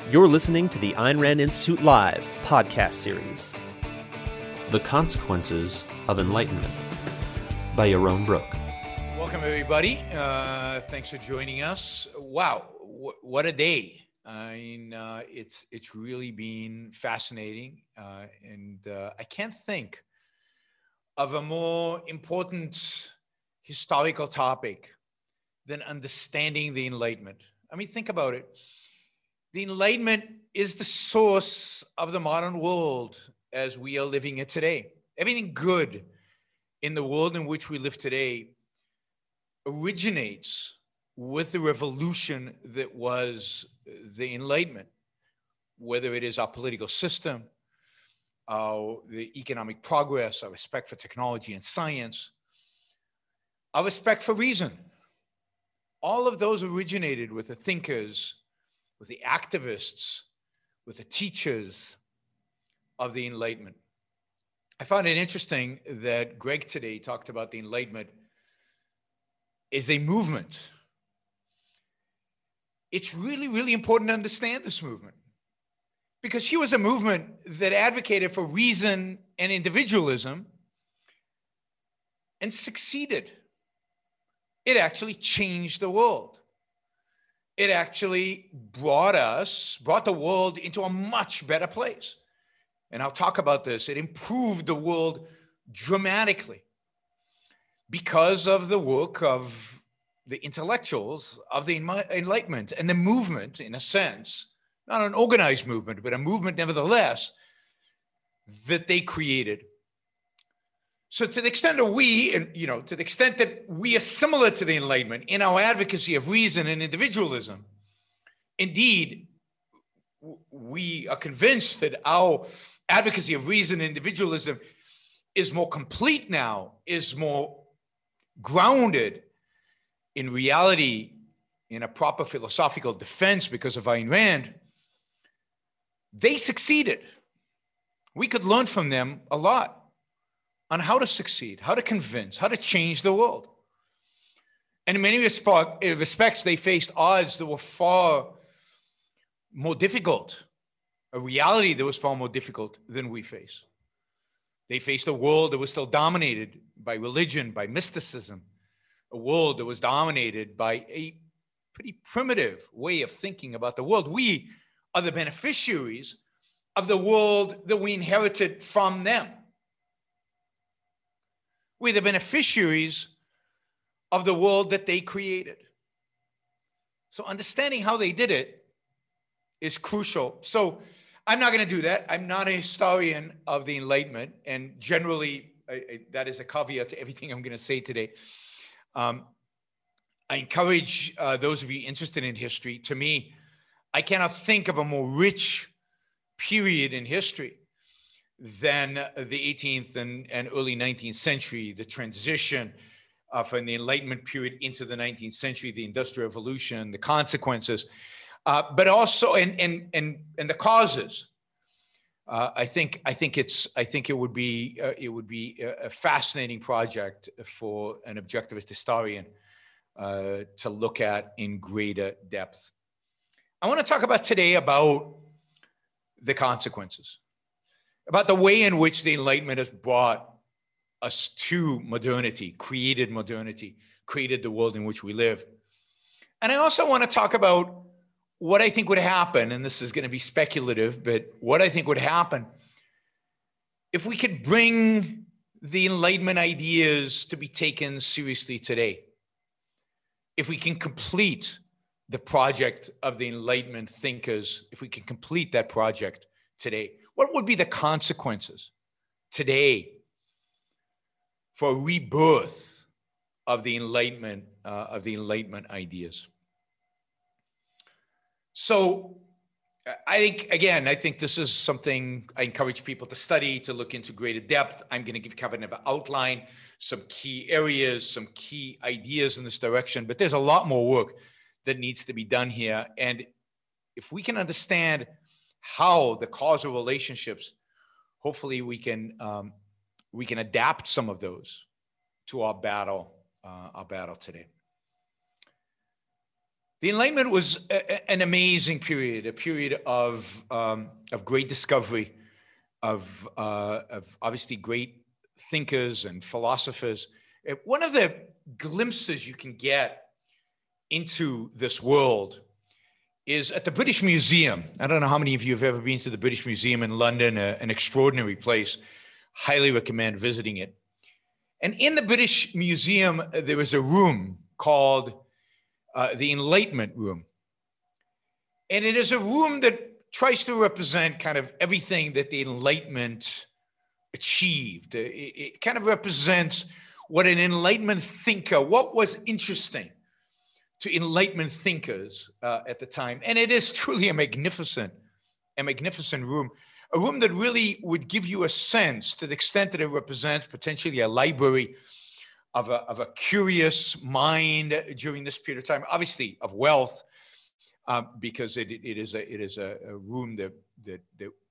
You're listening to the Ayn Rand Institute Live podcast series, The Consequences of Enlightenment by Yaron Brook. Welcome, everybody. Thanks for joining us. Wow, what a day. I mean, it's really been fascinating. And I can't think of a more important historical topic than understanding the Enlightenment. I mean, think about it. The Enlightenment is the source of the modern world as we are living it today. Everything good in the world in which we live today originates with the revolution that was the Enlightenment, whether it is our political system, the economic progress, our respect for technology and science, our respect for reason. All of those originated with the thinkers, with the activists, with the teachers of the Enlightenment. I found it interesting that Greg today talked about the Enlightenment as a movement. It's really, really important to understand this movement because he was a movement that advocated for reason and individualism and succeeded. It actually changed the world. It actually brought the world into a much better place. And I'll talk about this. It improved the world dramatically because of the work of the intellectuals of the Enlightenment and the movement, in a sense, not an organized movement, but a movement nevertheless, that they created. So to the extent that we are similar to the Enlightenment in our advocacy of reason and individualism, indeed, we are convinced that our advocacy of reason and individualism is more complete now, is more grounded in reality, in a proper philosophical defense because of Ayn Rand. They succeeded. We could learn from them a lot on how to succeed, how to convince, how to change the world. And in many respects, they faced odds that were far more difficult, a reality that was far more difficult than we face. They faced a world that was still dominated by religion, by mysticism, a world that was dominated by a pretty primitive way of thinking about the world. We are the beneficiaries of the world that we inherited from them. We're the beneficiaries of the world that they created. So understanding how they did it is crucial. So I'm not going to do that. I'm not a historian of the Enlightenment. And generally, that is a caveat to everything I'm going to say today. I encourage those of you interested in history. To me, I cannot think of a more rich period in history than the 18th and early 19th century, the transition from the Enlightenment period into the 19th century, the Industrial Revolution, the consequences, but also and the causes. I think it would be a fascinating project for an objectivist historian to look at in greater depth. I want to talk about today about the consequences, about the way in which the Enlightenment has brought us to modernity, created the world in which we live. And I also want to talk about what I think would happen, and this is going to be speculative, but what I think would happen if we could bring the Enlightenment ideas to be taken seriously today. If we can complete the project of the Enlightenment thinkers, if we can complete that project today, what would be the consequences today for a rebirth of the Enlightenment ideas? So I think this is something I encourage people to study, to look into greater depth. I'm going to cover an outline, some key areas, some key ideas in this direction, but there's a lot more work that needs to be done here. And if we can understand how the causal relationships, hopefully we can adapt some of those to our battle today. The Enlightenment was an amazing period, a period of great discovery, of obviously great thinkers and philosophers. One of the glimpses you can get into this world is at the British Museum. I don't know how many of you have ever been to the British Museum in London, an extraordinary place. Highly recommend visiting it. And in the British Museum, there is a room called the Enlightenment Room. And it is a room that tries to represent kind of everything that the Enlightenment achieved. It kind of represents what an Enlightenment thinker, what was interesting to Enlightenment thinkers at the time. And it is truly a magnificent room, a room that really would give you a sense, to the extent that it represents potentially a library of a curious mind during this period of time, obviously of wealth, because it is a room that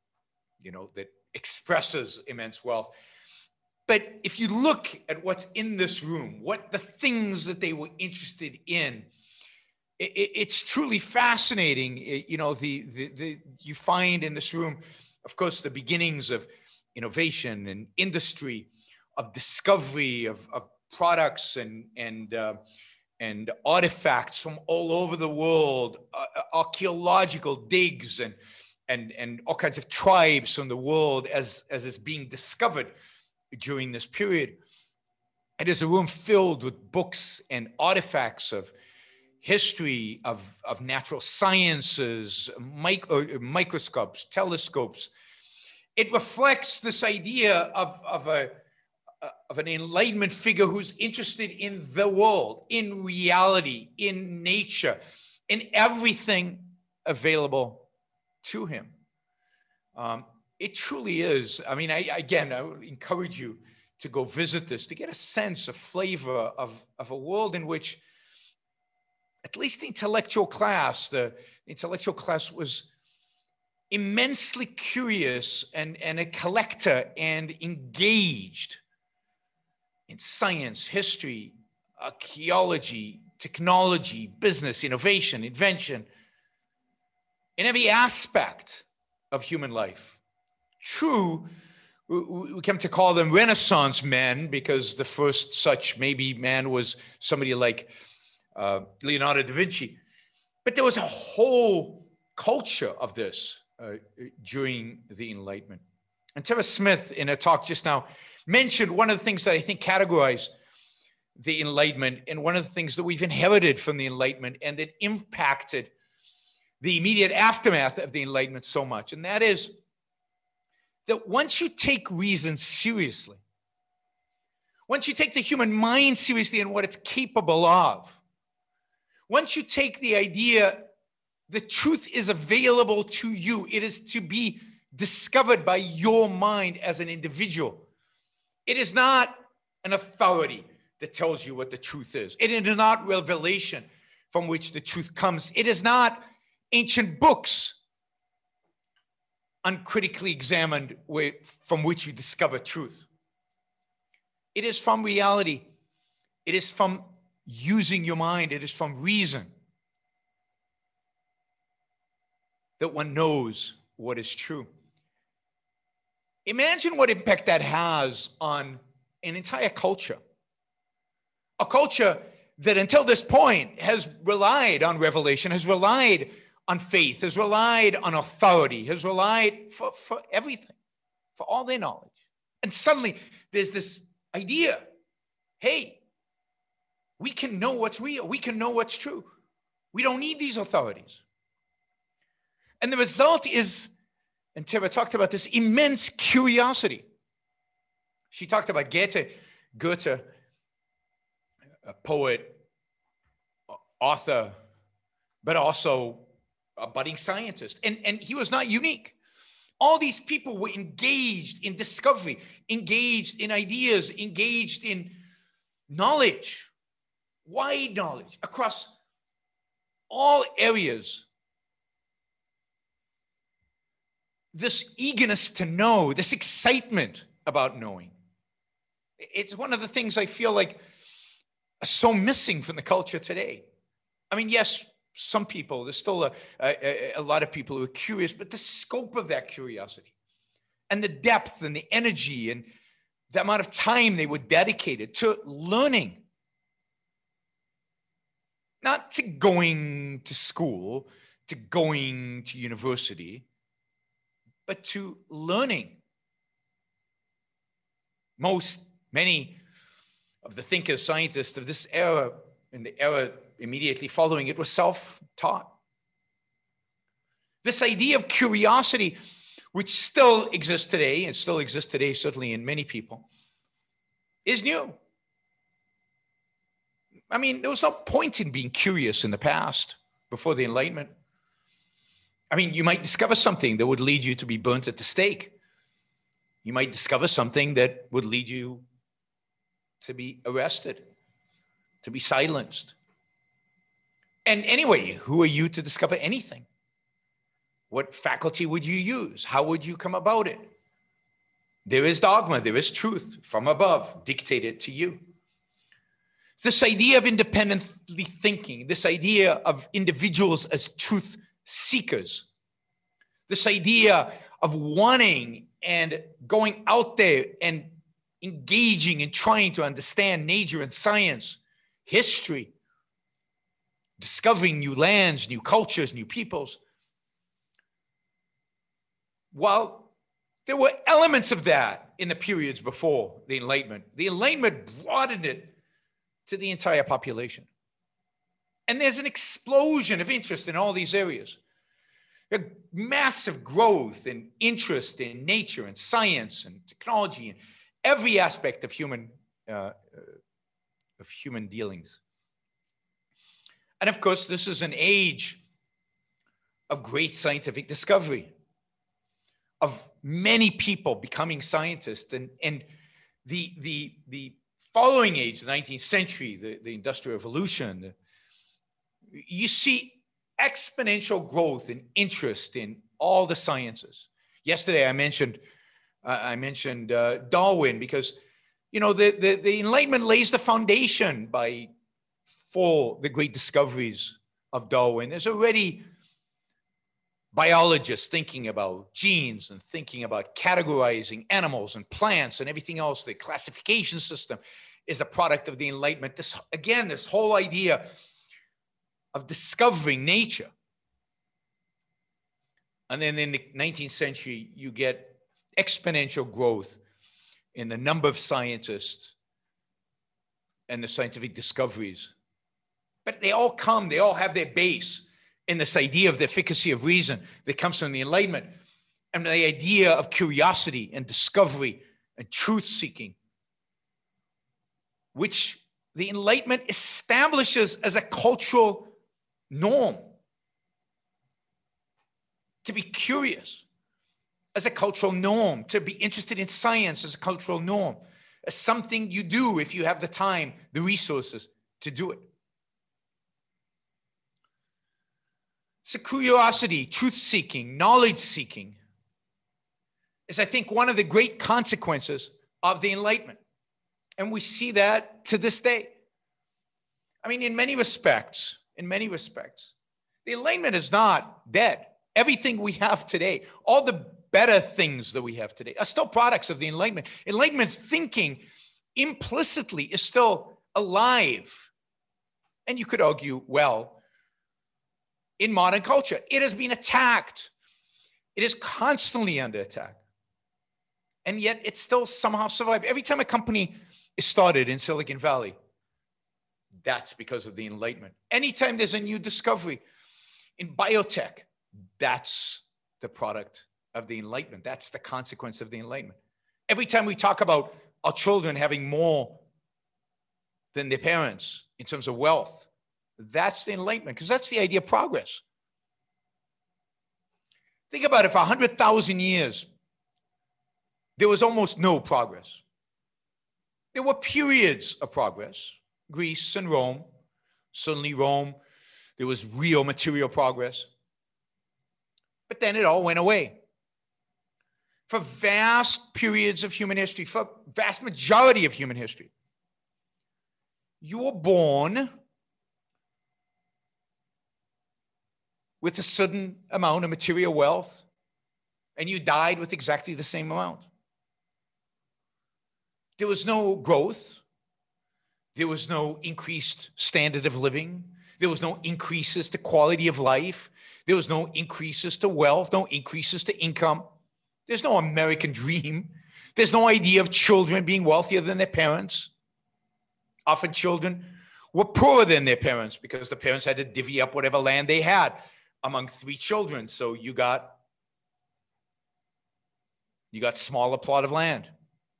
expresses immense wealth. But if you look at what's in this room, what the things that they were interested in, it's truly fascinating. You find in this room, of course, the beginnings of innovation and industry, of discovery of products and artifacts from all over the world, archaeological digs and all kinds of tribes from the world as is being discovered during this period. It is a room filled with books and artifacts of history, of natural sciences, microscopes, telescopes. It reflects this idea of an Enlightenment figure who's interested in the world, in reality, in nature, in everything available to him. It truly is. I mean, I would encourage you to go visit this, to get a sense, a flavor of a world in which at least the intellectual class was immensely curious and a collector and engaged in science, history, archaeology, technology, business, innovation, invention, in every aspect of human life. True, we come to call them Renaissance men, because the first such maybe man was somebody like Leonardo da Vinci. But there was a whole culture of this during the Enlightenment. And Tara Smith, in a talk just now, mentioned one of the things that I think categorize the Enlightenment, and one of the things that we've inherited from the Enlightenment and that impacted the immediate aftermath of the Enlightenment so much. And that is that once you take reason seriously, once you take the human mind seriously and what it's capable of, once you take the idea that truth is available to you, it is to be discovered by your mind as an individual. It is not an authority that tells you what the truth is. It is not revelation from which the truth comes. It is not ancient books uncritically examined from which you discover truth. It is from reality. It is from using your mind. It is from reason that one knows what is true. Imagine what impact that has on an entire culture. A culture that until this point has relied on revelation, has relied on faith, has relied on authority, has relied for everything, for all their knowledge. And suddenly there's this idea, hey, we can know what's real. We can know what's true. We don't need these authorities. And the result is, and Tara talked about this, immense curiosity. She talked about Goethe, a poet, author, but also a budding scientist. And he was not unique. All these people were engaged in discovery, engaged in ideas, engaged in knowledge, wide knowledge across all areas. This eagerness to know, this excitement about knowing. It's one of the things I feel like are so missing from the culture today. I mean, yes, some people, there's still a lot of people who are curious, but the scope of that curiosity and the depth and the energy and the amount of time they were dedicated to learning, not to going to school, to going to university, but to learning. Many of the thinkers, scientists of this era and the era immediately following it were self-taught. This idea of curiosity, which still exists today, and still exists today certainly in many people, is new. I mean, there was no point in being curious in the past before the Enlightenment. I mean, you might discover something that would lead you to be burnt at the stake. You might discover something that would lead you to be arrested, to be silenced. And anyway, who are you to discover anything? What faculty would you use? How would you come about it? There is dogma, there is truth from above, dictated to you. This idea of independently thinking, this idea of individuals as truth seekers, this idea of wanting and going out there and engaging and trying to understand nature and science, history, discovering new lands, new cultures, new peoples. While there were elements of that in the periods before the Enlightenment broadened it to the entire population. And there's an explosion of interest in all these areas. A massive growth in interest in nature and science and technology and every aspect of human dealings. And of course, this is an age of great scientific discovery, of many people becoming scientists, and the following age, the 19th century, the Industrial Revolution, you see exponential growth and interest in all the sciences. Yesterday, I mentioned Darwin because, you know, the Enlightenment lays the foundation for the great discoveries of Darwin. There's already biologists thinking about genes and thinking about categorizing animals and plants and everything else. The classification system is a product of the Enlightenment. This whole idea of discovering nature. And then in the 19th century, you get exponential growth in the number of scientists and the scientific discoveries. But they all have their base in this idea of the efficacy of reason that comes from the Enlightenment, and the idea of curiosity and discovery and truth-seeking, which the Enlightenment establishes as a cultural norm. To be curious as a cultural norm, to be interested in science as a cultural norm, as something you do if you have the time, the resources to do it. So curiosity, truth-seeking, knowledge-seeking is, I think, one of the great consequences of the Enlightenment. And we see that to this day. I mean, in many respects, the Enlightenment is not dead. Everything we have today, all the better things that we have today are still products of the Enlightenment. Enlightenment thinking implicitly is still alive. And you could argue, well, in modern culture, it has been attacked. It is constantly under attack. And yet it still somehow survived. Every time a company is started in Silicon Valley, that's because of the Enlightenment. Anytime there's a new discovery in biotech, that's the product of the Enlightenment. That's the consequence of the Enlightenment. Every time we talk about our children having more than their parents in terms of wealth, that's the Enlightenment, because that's the idea of progress. Think about it, for 100,000 years, there was almost no progress. There were periods of progress, Greece and Rome. Certainly Rome, there was real material progress. But then it all went away. For vast periods of human history, for vast majority of human history, you were born with a certain amount of material wealth, and you died with exactly the same amount. There was no growth. There was no increased standard of living. There was no increases to quality of life. There was no increases to wealth, no increases to income. There's no American dream. There's no idea of children being wealthier than their parents. Often children were poorer than their parents because the parents had to divvy up whatever land they had among 3 children. So you got smaller plot of land.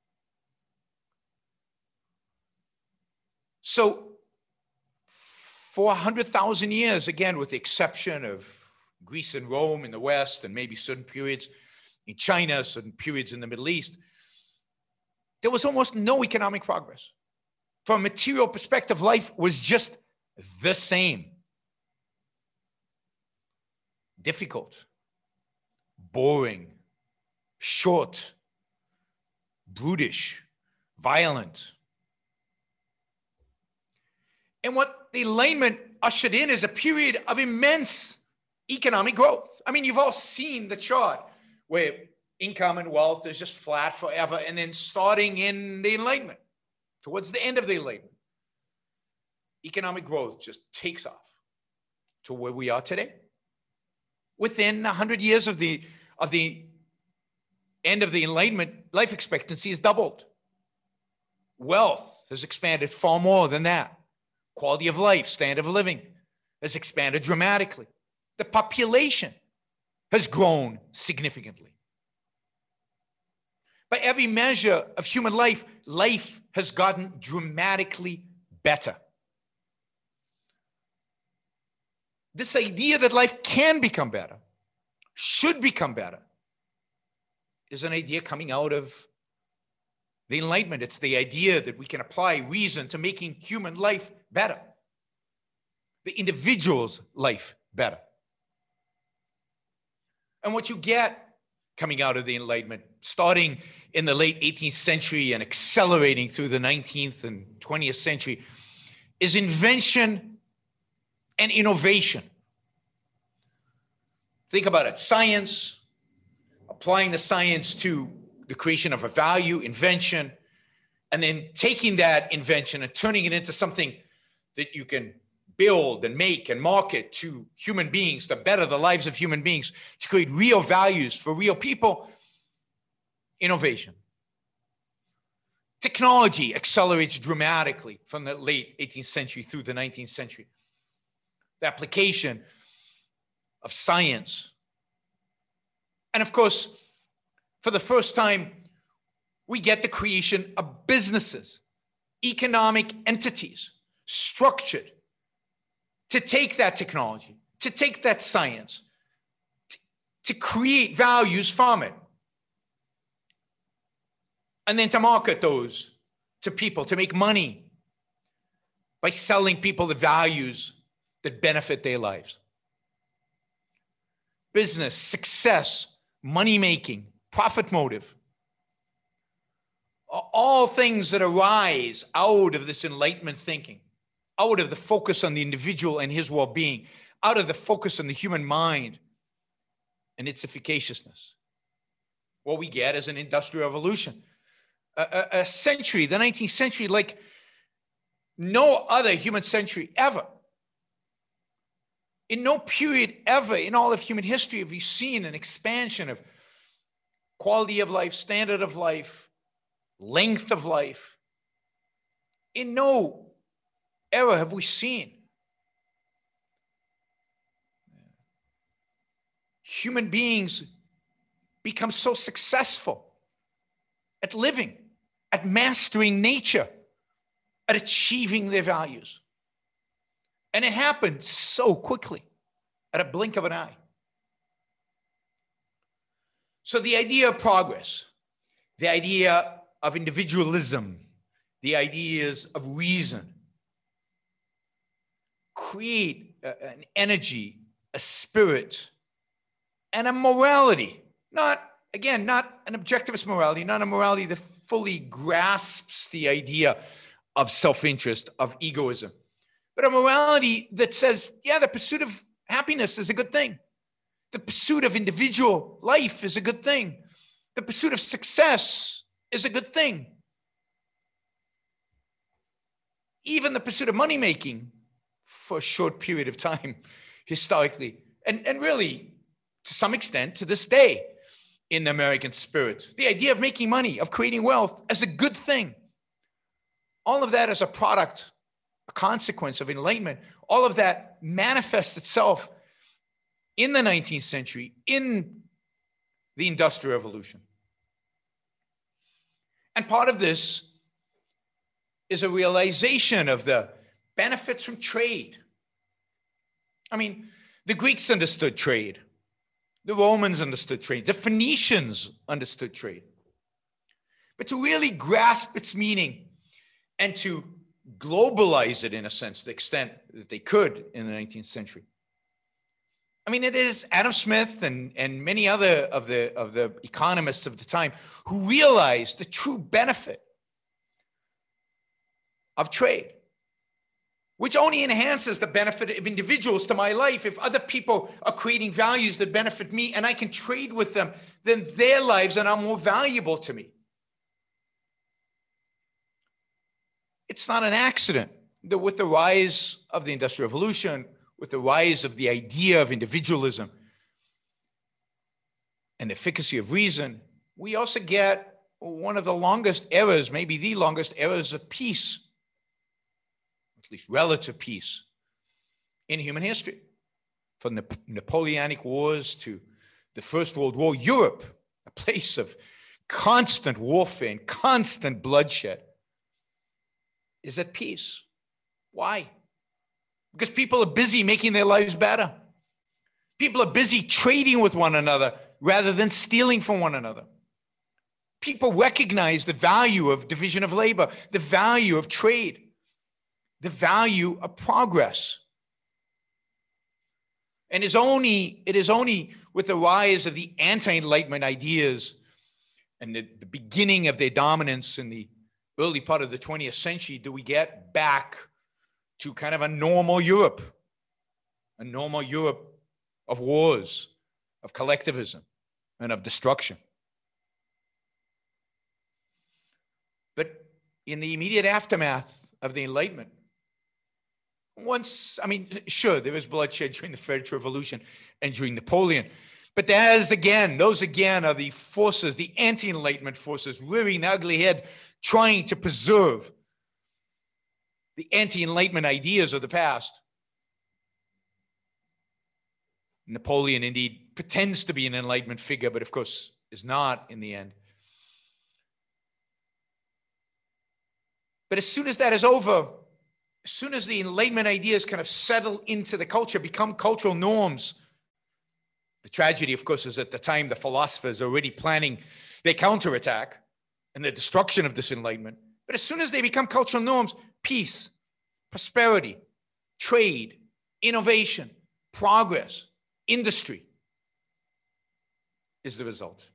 So for 100,000 years, again, with the exception of Greece and Rome in the West, and maybe certain periods in China, certain periods in the Middle East, there was almost no economic progress. From a material perspective, life was just the same. Difficult, boring, short, brutish, violent. And what the Enlightenment ushered in is a period of immense economic growth. I mean, you've all seen the chart where income and wealth is just flat forever, and then starting in the Enlightenment, towards the end of the Enlightenment, economic growth just takes off to where we are today. Within 100 years of the end of the Enlightenment, life expectancy has doubled. Wealth has expanded far more than that. Quality of life, standard of living has expanded dramatically. The population has grown significantly. By every measure of human life, life has gotten dramatically better. This idea that life can become better, should become better, is an idea coming out of the Enlightenment. It's the idea that we can apply reason to making human life better, the individual's life better. And what you get coming out of the Enlightenment, starting in the late 18th century and accelerating through the 19th and 20th century, is invention and innovation. Think about it. Science, applying the science to the creation of a value, invention, and then taking that invention and turning it into something that you can build and make and market to human beings, to better the lives of human beings, to create real values for real people. Innovation. Technology accelerates dramatically from the late 18th century through the 19th century. The application of science. And of course, for the first time, we get the creation of businesses, economic entities, structured to take that technology, to take that science, to create values from it, and then to market those to people, to make money by selling people the values that benefit their lives. Business, success, money-making, profit motive, are all things that arise out of this Enlightenment thinking, out of the focus on the individual and his well-being, out of the focus on the human mind and its efficaciousness. What we get is an industrial revolution. A century, the 19th century, like no other human century ever. In no period ever in all of human history have we seen an expansion of quality of life, standard of life, length of life. In no era have we seen human beings become so successful at living, at mastering nature, at achieving their values. And it happened so quickly, at a blink of an eye. So the idea of progress, the idea of individualism, the ideas of reason, create an energy, a spirit, and a morality. Not an objectivist morality, not a morality that fully grasps the idea of self-interest, of egoism, but a morality that says, yeah, the pursuit of happiness is a good thing. The pursuit of individual life is a good thing. The pursuit of success is a good thing. Even the pursuit of money-making for a short period of time, historically, and really, to some extent, to this day, in the American spirit. The idea of making money, of creating wealth, as a good thing. All of that is a product, a consequence of enlightenment. All of that manifests itself in the 19th century, in the Industrial Revolution. And part of this is a realization of the benefits from trade. I mean, the Greeks understood trade. The Romans understood trade. The Phoenicians understood trade. But to really grasp its meaning and to globalize it, in a sense, to the extent that they could in the 19th century. I mean, it is Adam Smith and many other of the economists of the time who realized the true benefit of trade, which only enhances the benefit of individuals to my life. If other people are creating values that benefit me and I can trade with them, then their lives are more valuable to me. It's not an accident that with the rise of the Industrial Revolution, with the rise of the idea of individualism and the efficacy of reason, we also get one of the longest eras, maybe the longest eras of peace, at least relative peace, in human history. From the Napoleonic Wars to the First World War, Europe, a place of constant warfare and constant bloodshed, is at peace. Why? Because people are busy making their lives better. People are busy trading with one another rather than stealing from one another. People recognize the value of division of labor, the value of trade, the value of progress. And it is only with the rise of the anti-Enlightenment ideas and the beginning of their dominance in the early part of the 20th century do we get back to kind of a normal Europe of wars, of collectivism, and of destruction. But in the immediate aftermath of the Enlightenment, sure, there was bloodshed during the French Revolution and during Napoleon, but those again are the forces, the anti-Enlightenment forces, rearing the ugly head, trying to preserve the anti-Enlightenment ideas of the past. Napoleon indeed pretends to be an Enlightenment figure, but of course is not in the end. But as soon as that is over, as soon as the Enlightenment ideas kind of settle into the culture, become cultural norms, the tragedy, of course, is at the time the philosophers are already planning their counterattack and the destruction of this Enlightenment. But as soon as they become cultural norms, peace, prosperity, trade, innovation, progress, industry is the result.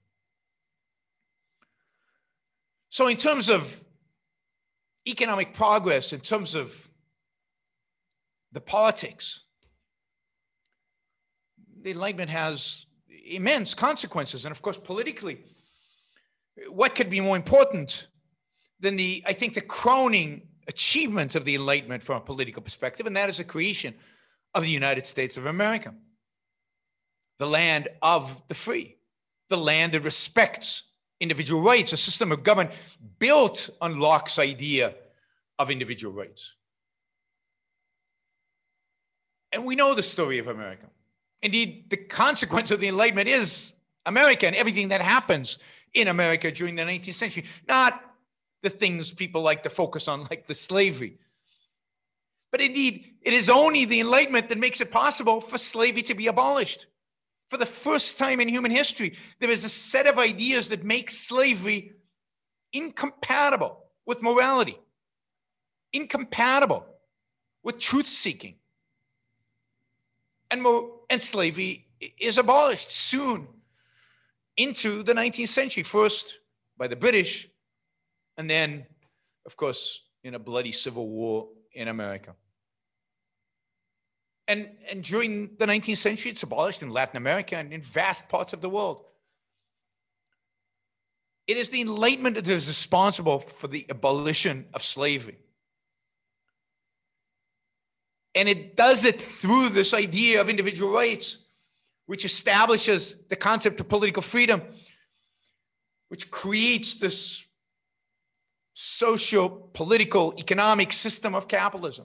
So in terms of economic progress, in terms of the politics, the Enlightenment has immense consequences. And of course, politically, what could be more important than the crowning achievement of the Enlightenment from a political perspective, and that is the creation of the United States of America, the land of the free, the land that respects individual rights, a system of government built on Locke's idea of individual rights. And we know the story of America. Indeed, the consequence of the Enlightenment is America and everything that happens in America during the 19th century, not the things people like to focus on, like the slavery. But indeed, it is only the Enlightenment that makes it possible for slavery to be abolished. For the first time in human history, there is a set of ideas that make slavery incompatible with morality, incompatible with truth-seeking. And slavery is abolished soon into the 19th century, first by the British, and then, of course, in a bloody civil war in America. And during the 19th century, it's abolished in Latin America and in vast parts of the world. It is the Enlightenment that is responsible for the abolition of slavery. And it does it through this idea of individual rights, which establishes the concept of political freedom, which creates this social, political, economic system of capitalism.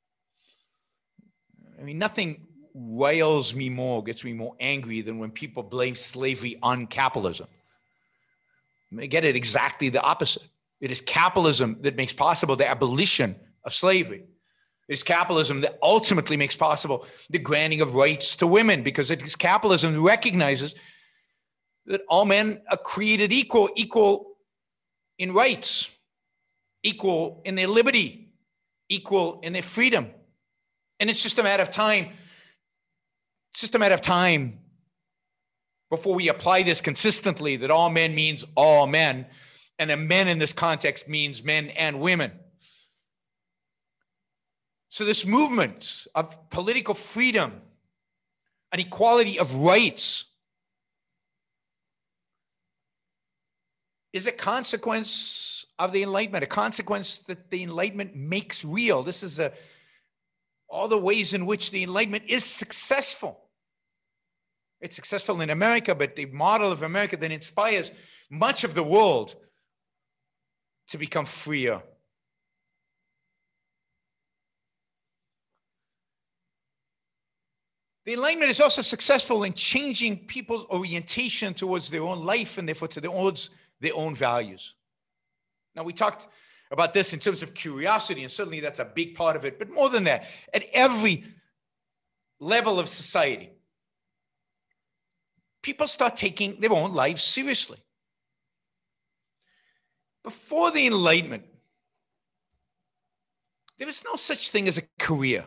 I mean, nothing riles me more, gets me more angry than when people blame slavery on capitalism. They get it exactly the opposite. It is capitalism that makes possible the abolition of slavery. It is capitalism that ultimately makes possible the granting of rights to women, because it is capitalism that recognizes that all men are created equal in rights, equal in their liberty, equal in their freedom. And it's just a matter of time. It's just a matter of time before we apply this consistently, that all men means all men, and then men in this context means men and women. So this movement of political freedom and equality of rights is a consequence of the Enlightenment, a consequence that the Enlightenment makes real. This is all the ways in which the Enlightenment is successful. It's successful in America, but the model of America then inspires much of the world to become freer. The Enlightenment is also successful in changing people's orientation towards their own life and therefore towards their own values. Now, we talked about this in terms of curiosity, and certainly that's a big part of it. But more than that, at every level of society, people start taking their own lives seriously. Before the Enlightenment, there was no such thing as a career.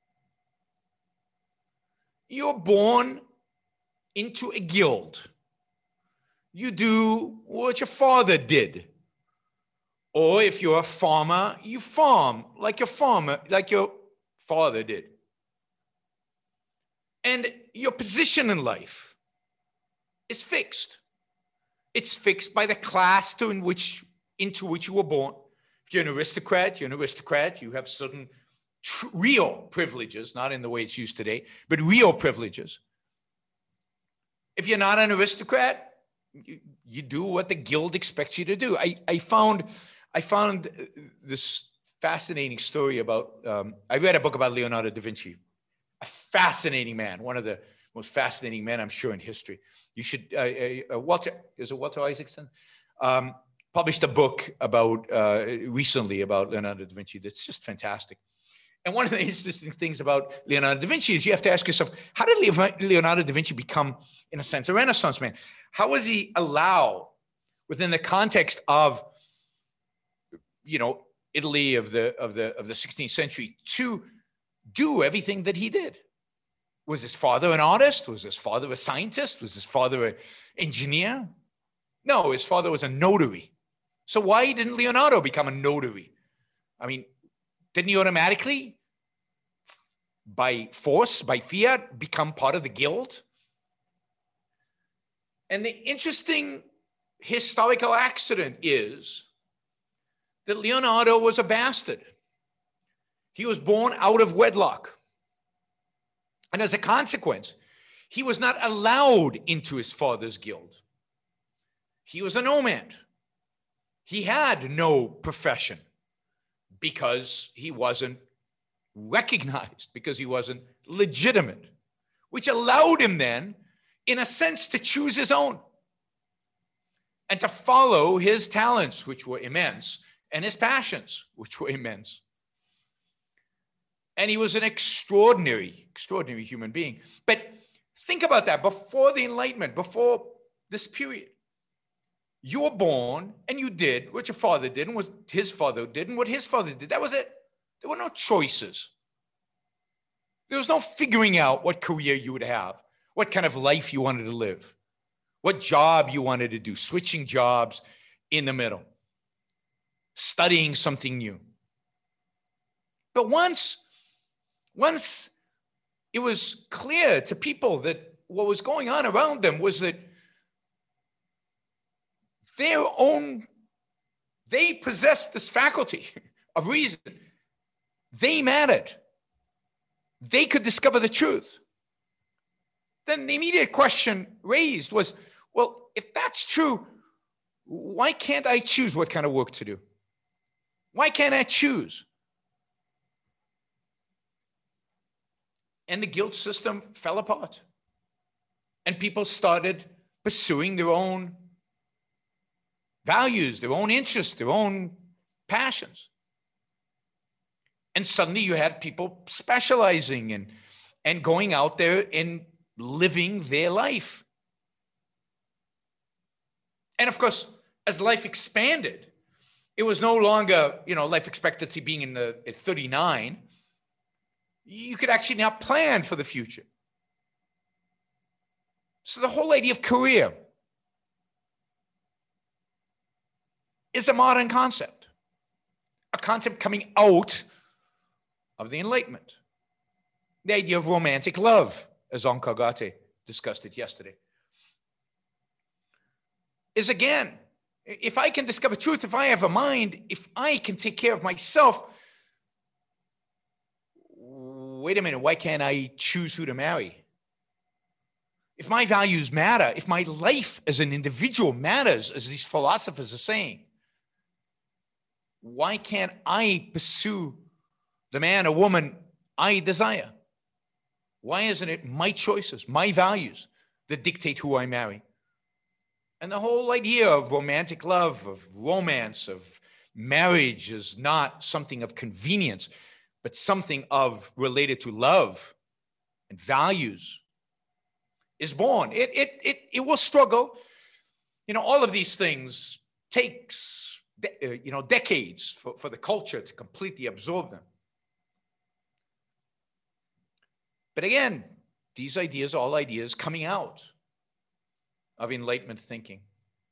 You're born into a guild. You do what your father did. Or if you're a farmer, you farm like your father did. And your position in life is fixed. It's fixed by the class into which you were born. If you're an aristocrat, you have certain real privileges, not in the way it's used today, but real privileges. If you're not an aristocrat, you do what the guild expects you to do. I found this fascinating story about, I read a book about Leonardo da Vinci, a fascinating man, one of the most fascinating men, I'm sure, in history. You should, Walter Isaacson? Published a book recently about Leonardo da Vinci that's just fantastic. And one of the interesting things about Leonardo da Vinci is you have to ask yourself, how did Leonardo da Vinci become, in a sense, a Renaissance man? How was he allowed, within the context of, Italy of the 16th century, to do everything that he did? Was his father an artist? Was his father a scientist? Was his father an engineer? No, his father was a notary. So why didn't Leonardo become a notary? I mean, didn't he automatically, by force, by fiat, become part of the guild? And the interesting historical accident is that Leonardo was a bastard. He was born out of wedlock. And as a consequence, he was not allowed into his father's guild. He was a nomad. He had no profession because he wasn't recognized, because he wasn't legitimate, which allowed him then, in a sense, to choose his own and to follow his talents, which were immense, and his passions, which were immense. And he was an extraordinary human being. But think about that. Before the Enlightenment, before this period, you were born and you did what your father did and what his father did and what his father did. That was it. There were no choices. There was no figuring out what career you would have, what kind of life you wanted to live, what job you wanted to do, switching jobs in the middle, studying something new. But once it was clear to people that what was going on around them was that they possessed this faculty of reason. They mattered. They could discover the truth. Then the immediate question raised was, well, if that's true, why can't I choose what kind of work to do? Why can't I choose? And the guild system fell apart. And people started pursuing their own values, their own interests, their own passions. And suddenly you had people specializing and going out there and living their life. And of course, as life expanded, it was no longer, life expectancy being at 39. You could actually now plan for the future. So the whole idea of career is a modern concept, a concept coming out of the Enlightenment. The idea of romantic love, as Onkar Ghate discussed it yesterday, is again, if I can discover truth, if I have a mind, if I can take care of myself, wait a minute, why can't I choose who to marry? If my values matter, if my life as an individual matters, as these philosophers are saying, why can't I pursue the man or woman I desire? Why isn't it my choices, my values that dictate who I marry? And the whole idea of romantic love, of romance, of marriage is not something of convenience, but something of related to love and values is born. It will struggle. All of these things takes decades for the culture to completely absorb them. But again, these ideas, all ideas coming out of Enlightenment thinking.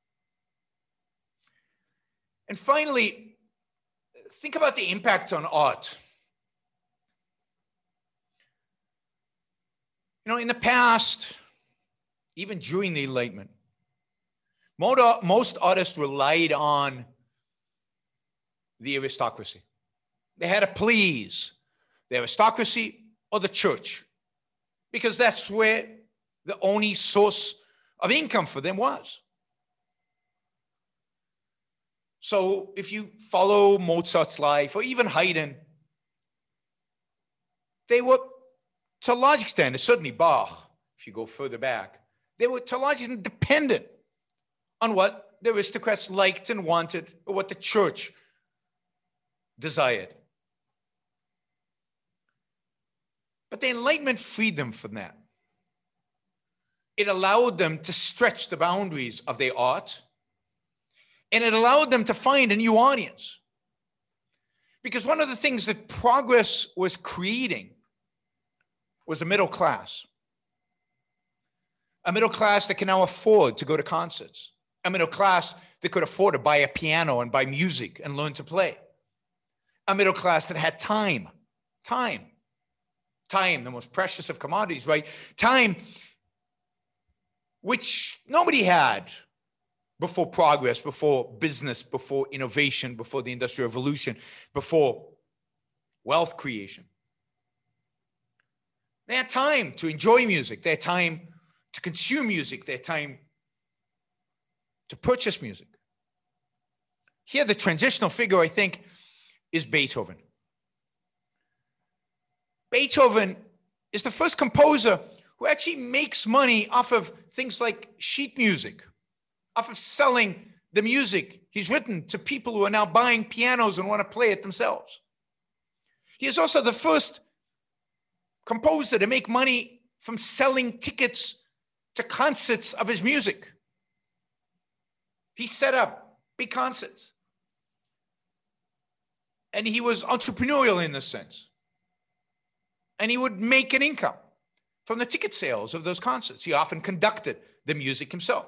And finally, think about the impact on art. In the past, even during the Enlightenment, most artists relied on the aristocracy. They had to please the aristocracy or the church, because that's where the only source of income for them was. So if you follow Mozart's life, or even Haydn, they were, to a large extent, and certainly Bach, if you go further back, they were to a large extent dependent on what the aristocrats liked and wanted, or what the church desired. But the Enlightenment freed them from that. It allowed them to stretch the boundaries of their art, and it allowed them to find a new audience. Because one of the things that progress was creating was a middle class. A middle class that can now afford to go to concerts. A middle class that could afford to buy a piano and buy music and learn to play. A middle class that had time. Time, the most precious of commodities, right? Time, which nobody had before progress, before business, before innovation, before the Industrial Revolution, before wealth creation. They had time to enjoy music. They had time to consume music. They had time to purchase music. Here, the transitional figure, I think, is Beethoven. Beethoven is the first composer who actually makes money off of things like sheet music, off of selling the music he's written to people who are now buying pianos and want to play it themselves. He is also the first composer to make money from selling tickets to concerts of his music. He set up big concerts. And he was entrepreneurial in this sense. And he would make an income from the ticket sales of those concerts. He often conducted the music himself.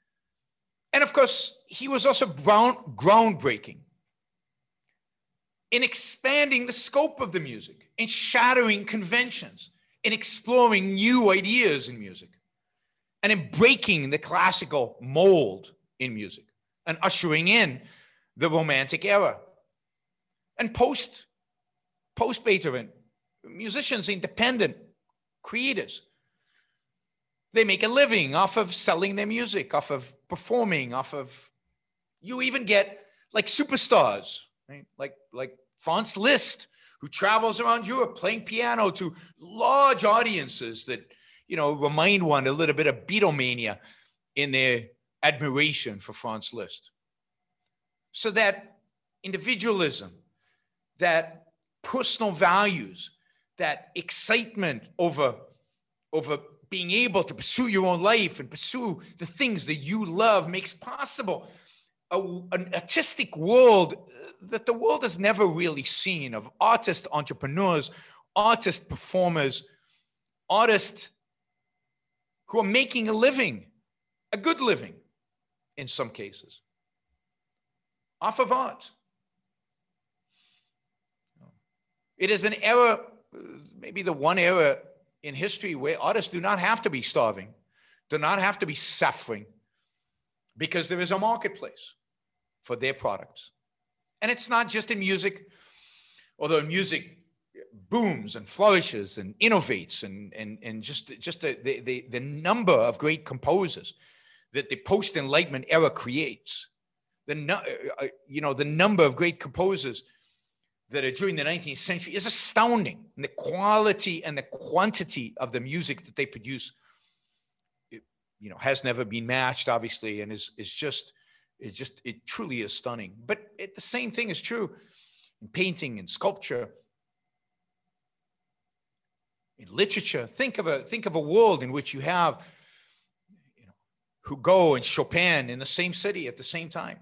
And of course, he was also groundbreaking in expanding the scope of the music, in shattering conventions, in exploring new ideas in music, and in breaking the classical mold in music, and ushering in the Romantic era. And post Beethoven, musicians, independent creators, they make a living off of selling their music, off of performing, you even get like superstars, right? Like Franz Liszt, who travels around Europe playing piano to large audiences that, remind one a little bit of Beatlemania in their admiration for Franz Liszt. So that individualism, that personal values, that excitement over being able to pursue your own life and pursue the things that you love makes possible an artistic world that the world has never really seen, of artist entrepreneurs, artist performers, artists who are making a living, a good living in some cases, off of art. It is an era, maybe the one era in history where artists do not have to be starving, do not have to be suffering, because there is a marketplace for their products. And it's not just in music, although music booms and flourishes and innovates, and just the number of great composers that the post-Enlightenment era creates, the number of great composers that are during the 19th century is astounding. And the quality and the quantity of the music that they produce, has never been matched, obviously, and it truly is stunning. But the same thing is true in painting and sculpture, in literature. Think of a world in which you have, Hugo and Chopin in the same city at the same time,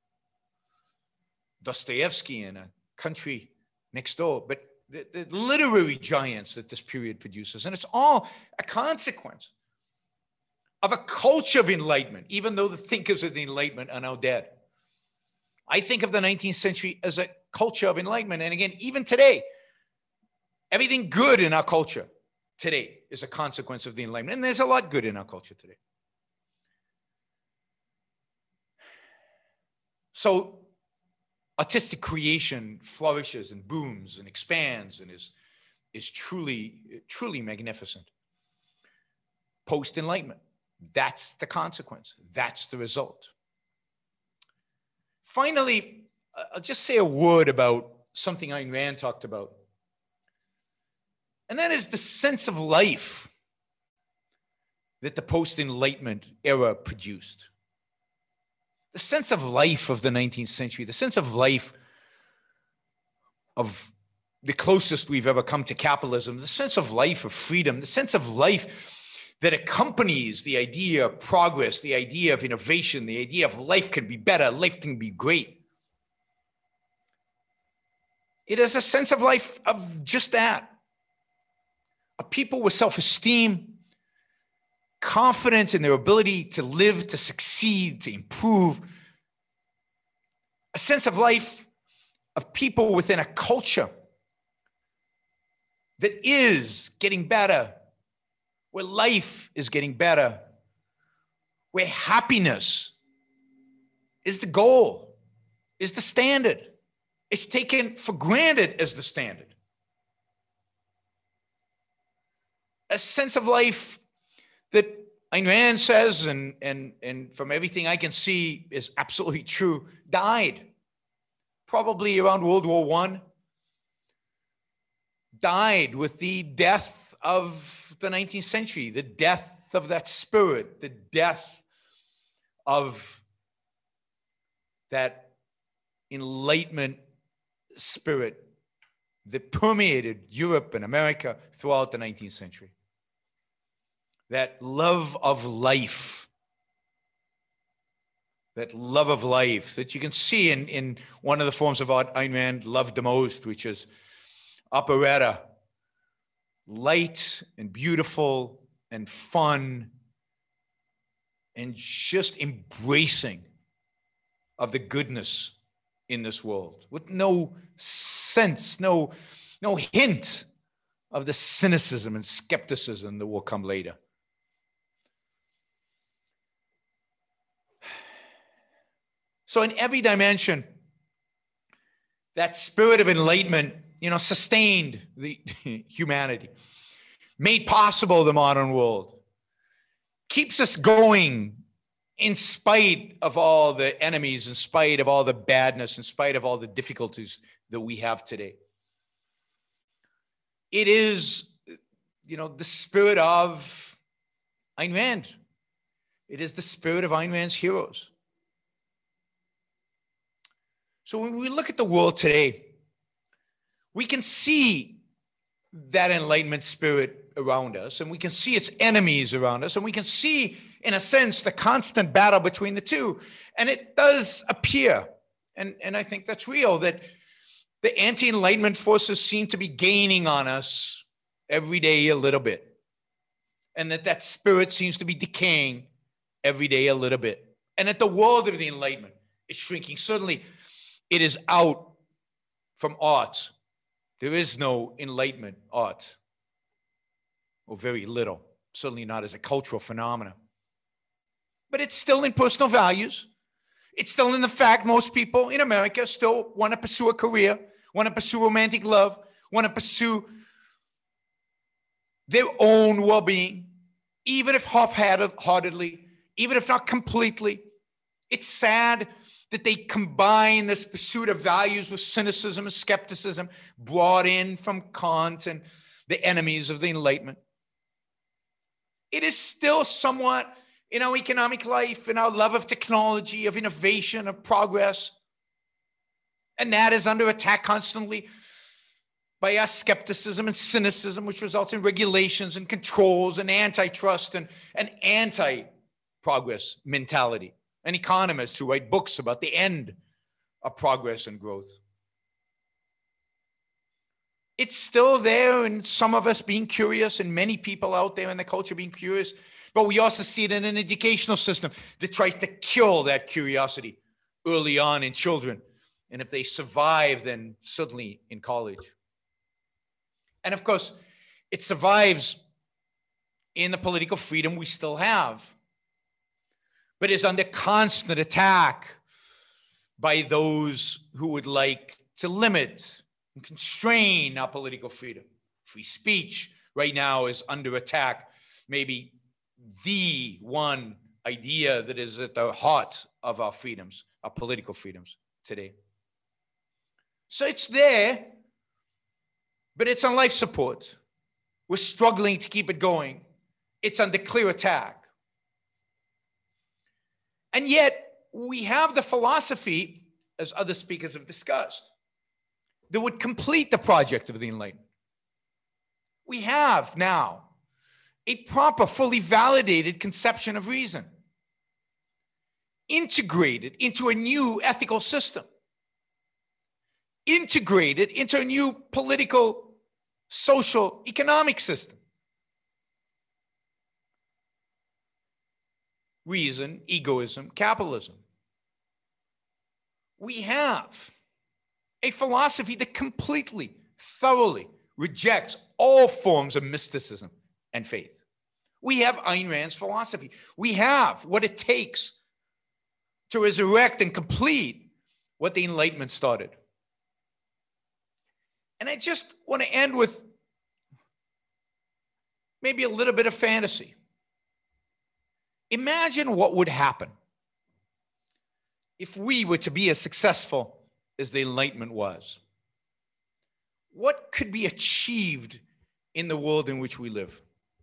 Dostoevsky in a country next door, but the literary giants that this period produces. And it's all a consequence of a culture of enlightenment, even though the thinkers of the Enlightenment are now dead. I think of the 19th century as a culture of enlightenment. And again, even today, everything good in our culture today is a consequence of the Enlightenment. And there's a lot good in our culture today. So artistic creation flourishes and booms and expands and is truly, truly magnificent. Post-Enlightenment. That's the consequence. That's the result. Finally, I'll just say a word about something Ayn Rand talked about. And that is the sense of life that the post-Enlightenment era produced. The sense of life of the 19th century, the sense of life of the closest we've ever come to capitalism, the sense of life of freedom, the sense of life that accompanies the idea of progress, the idea of innovation, the idea of life can be better, life can be great. It is a sense of life of just that. A people with self-esteem, confident in their ability to live, to succeed, to improve. A sense of life of people within a culture that is getting better, where life is getting better, where happiness is the goal, is the standard. It's taken for granted as the standard. A sense of life that Ayn Rand says, and from everything I can see is absolutely true, died probably around World War I, died with the death of the 19th century, the death of that spirit, the death of that Enlightenment spirit that permeated Europe and America throughout the 19th century. That love of life, that you can see in one of the forms of art Ayn Rand loved the most, which is operetta. Light and beautiful and fun and just embracing of the goodness in this world with no sense, no hint of the cynicism and skepticism that will come later. So in every dimension, that spirit of enlightenment, sustained the humanity, made possible the modern world, keeps us going in spite of all the enemies, in spite of all the badness, in spite of all the difficulties that we have today. It is, the spirit of Ayn Rand. It is the spirit of Ayn Rand's heroes. So when we look at the world today, we can see that enlightenment spirit around us, and we can see its enemies around us, and we can see, in a sense, the constant battle between the two. And it does appear, and I think that's real, that the anti-enlightenment forces seem to be gaining on us every day a little bit, and that spirit seems to be decaying every day a little bit, and that the world of the enlightenment is shrinking. Certainly, it is out from art. There is no enlightenment art, or very little, certainly not as a cultural phenomenon. But it's still in personal values. It's still in the fact most people in America still want to pursue a career, want to pursue romantic love, want to pursue their own well-being, even if half-heartedly, even if not completely. It's sad that they combine this pursuit of values with cynicism and skepticism brought in from Kant and the enemies of the Enlightenment. It is still somewhat in our economic life, in our love of technology, of innovation, of progress. And that is under attack constantly by our skepticism and cynicism, which results in regulations and controls and antitrust and anti-progress mentality. And economists who write books about the end of progress and growth. It's still there, and some of us being curious, and many people out there in the culture being curious, but we also see it in an educational system that tries to kill that curiosity early on in children. And if they survive, then certainly in college. And of course, it survives in the political freedom we still have, but is under constant attack by those who would like to limit and constrain our political freedom. Free speech right now is under attack, maybe the one idea that is at the heart of our freedoms, our political freedoms today. So it's there, but it's on life support. We're struggling to keep it going. It's under clear attack. And yet, we have the philosophy, as other speakers have discussed, that would complete the project of the Enlightenment. We have now a proper, fully validated conception of reason, integrated into a new ethical system, integrated into a new political, social, economic system. Reason, egoism, capitalism. We have a philosophy that completely, thoroughly rejects all forms of mysticism and faith. We have Ayn Rand's philosophy. We have what it takes to resurrect and complete what the Enlightenment started. And I just want to end with maybe a little bit of fantasy. Imagine what would happen if we were to be as successful as the Enlightenment was. What could be achieved in the world in which we live?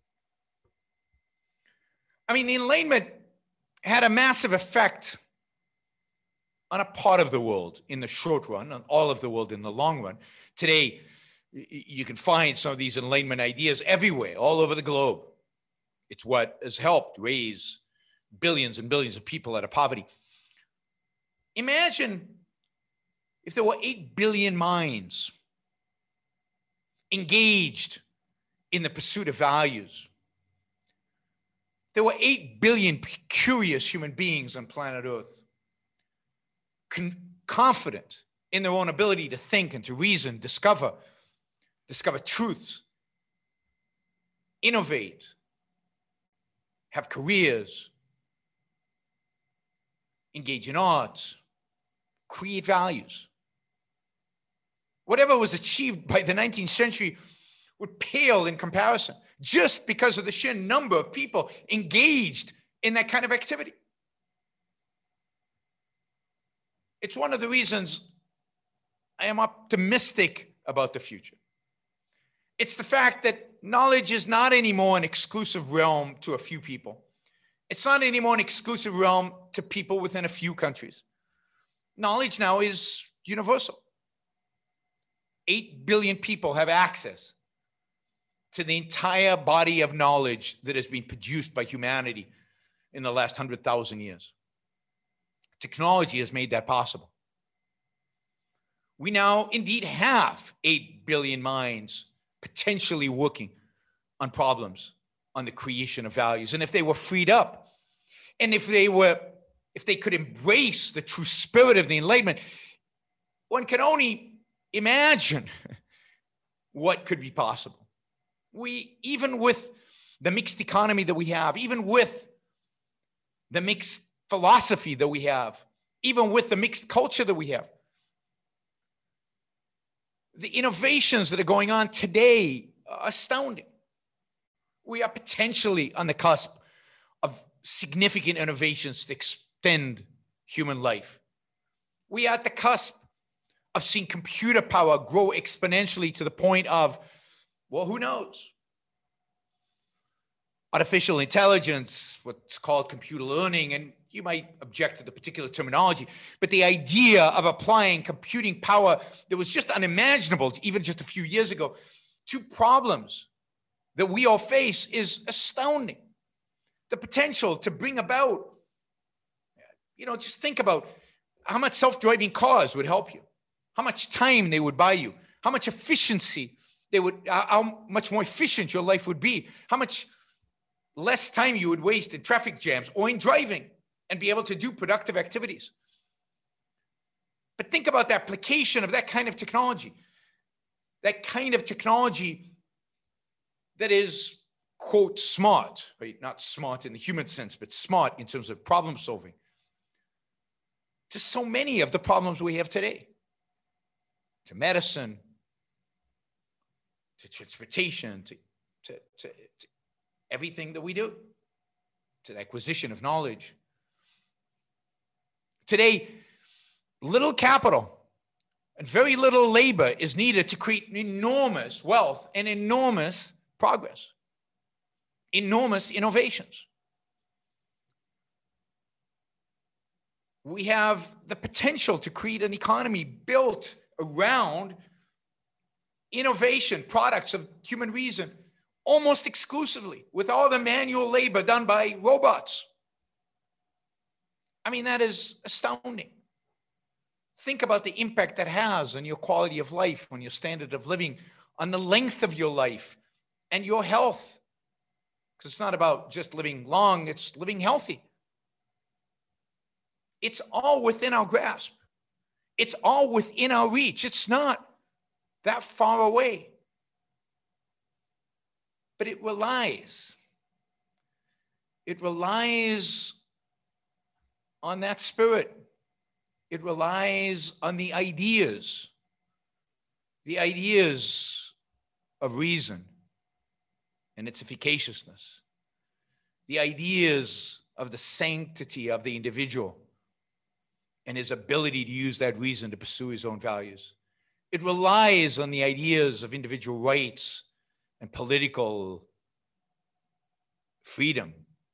I mean, the Enlightenment had a massive effect on a part of the world in the short run, on all of the world in the long run. Today, you can find some of these Enlightenment ideas everywhere, all over the globe. It's what has helped raise billions and billions of people out of poverty. Imagine if there were 8 billion minds engaged in the pursuit of values. There were 8 billion curious human beings on planet Earth, confident in their own ability to think and to reason, discover truths, innovate, have careers, engage in arts, create values. Whatever was achieved by the 19th century would pale in comparison just because of the sheer number of people engaged in that kind of activity. It's one of the reasons I am optimistic about the future. It's the fact that knowledge is not anymore an exclusive realm to a few people. It's not anymore an exclusive realm to people within a few countries. Knowledge now is universal. 8 billion people have access to the entire body of knowledge that has been produced by humanity in the last 100,000 years. Technology has made that possible. We now indeed have 8 billion minds potentially working on problems, on the creation of values. And if they were freed up, and if they could embrace the true spirit of the Enlightenment, one can only imagine what could be possible. Even with the mixed economy that we have, even with the mixed philosophy that we have, even with the mixed culture that we have, the innovations that are going on today are astounding. We are potentially on the cusp of significant innovations to extend human life. We are at the cusp of seeing computer power grow exponentially to the point of, well, who knows? Artificial intelligence, what's called computer learning, and you might object to the particular terminology, but the idea of applying computing power that was just unimaginable even just a few years ago to problems that we all face is astounding. The potential to bring about, just think about how much self-driving cars would help you, how much time they would buy you, how much efficiency how much more efficient your life would be, how much less time you would waste in traffic jams or in driving and be able to do productive activities. But think about the application of that kind of technology that is, quote, smart, right? Not smart in the human sense, but smart in terms of problem solving, to so many of the problems we have today, to medicine, to transportation, to everything that we do, to the acquisition of knowledge. Today, little capital and very little labor is needed to create enormous wealth and enormous progress, enormous innovations. We have the potential to create an economy built around innovation, products of human reason, almost exclusively, with all the manual labor done by robots. I mean, that is astounding. Think about the impact that has on your quality of life, on your standard of living, on the length of your life and your health. Because it's not about just living long, it's living healthy. It's all within our grasp. It's all within our reach. It's not that far away. But it relies on that spirit. It relies on the ideas of reason and its efficaciousness, the ideas of the sanctity of the individual and his ability to use that reason to pursue his own values. It relies on the ideas of individual rights and political freedom.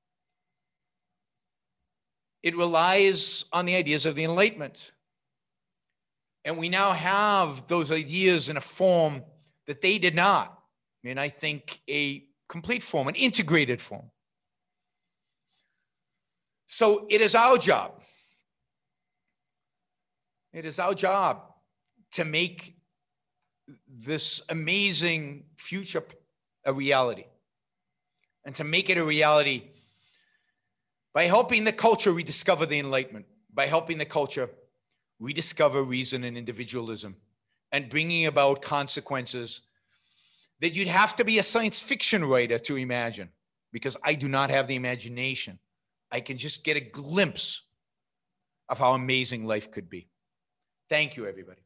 It relies on the ideas of the Enlightenment. And we now have those ideas in a form that they did not. And I think a complete form, an integrated form. So it is our job. It is our job to make this amazing future a reality. And to make it a reality by helping the culture rediscover the Enlightenment, by helping the culture rediscover reason and individualism, and bringing about consequences that you'd have to be a science fiction writer to imagine, because I do not have the imagination. I can just get a glimpse of how amazing life could be. Thank you, everybody.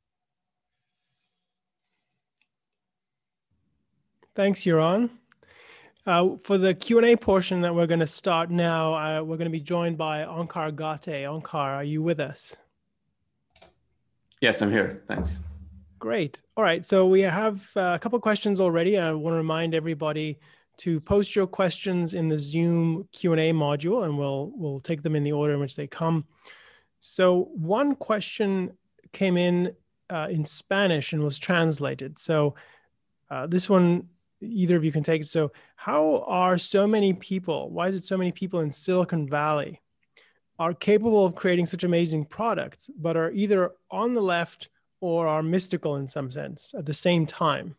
Thanks, Yaron. For the Q&A portion that we're going to start now, we're going to be joined by Onkar Ghate. Onkar, are you with us? Yes, I'm here. Thanks. Great. All right. So we have a couple of questions already. I want to remind everybody to post your questions in the Zoom Q&A module, and we'll take them in the order in which they come. So one question came in Spanish and was translated. So this one, either of you can take it. So how are so many people, why is it so many people in Silicon Valley are capable of creating such amazing products, but are either on the left or are mystical in some sense at the same time?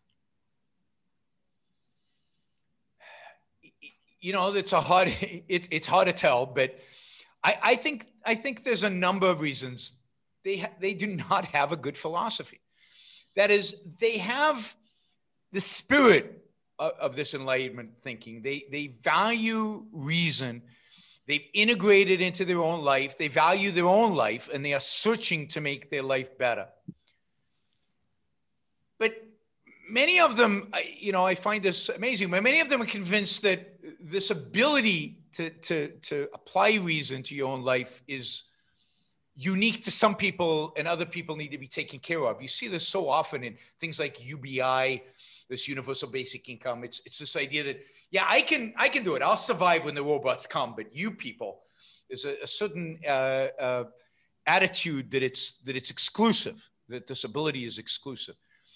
You know, it's hard to tell, but I think there's a number of reasons they do not have a good philosophy. That is, they have the spirit of this Enlightenment thinking. They value reason. They've integrated into their own life. They value their own life, and they are searching to make their life better. But many of them, you know, I find this amazing, but many of them are convinced that this ability to apply reason to your own life is unique to some people, and other people need to be taken care of. You see this so often in things like UBI, this universal basic income. It's this idea that, yeah, I can do it. I'll survive when the robots come, but you people, there's a certain attitude that it's exclusive, that this ability is exclusive.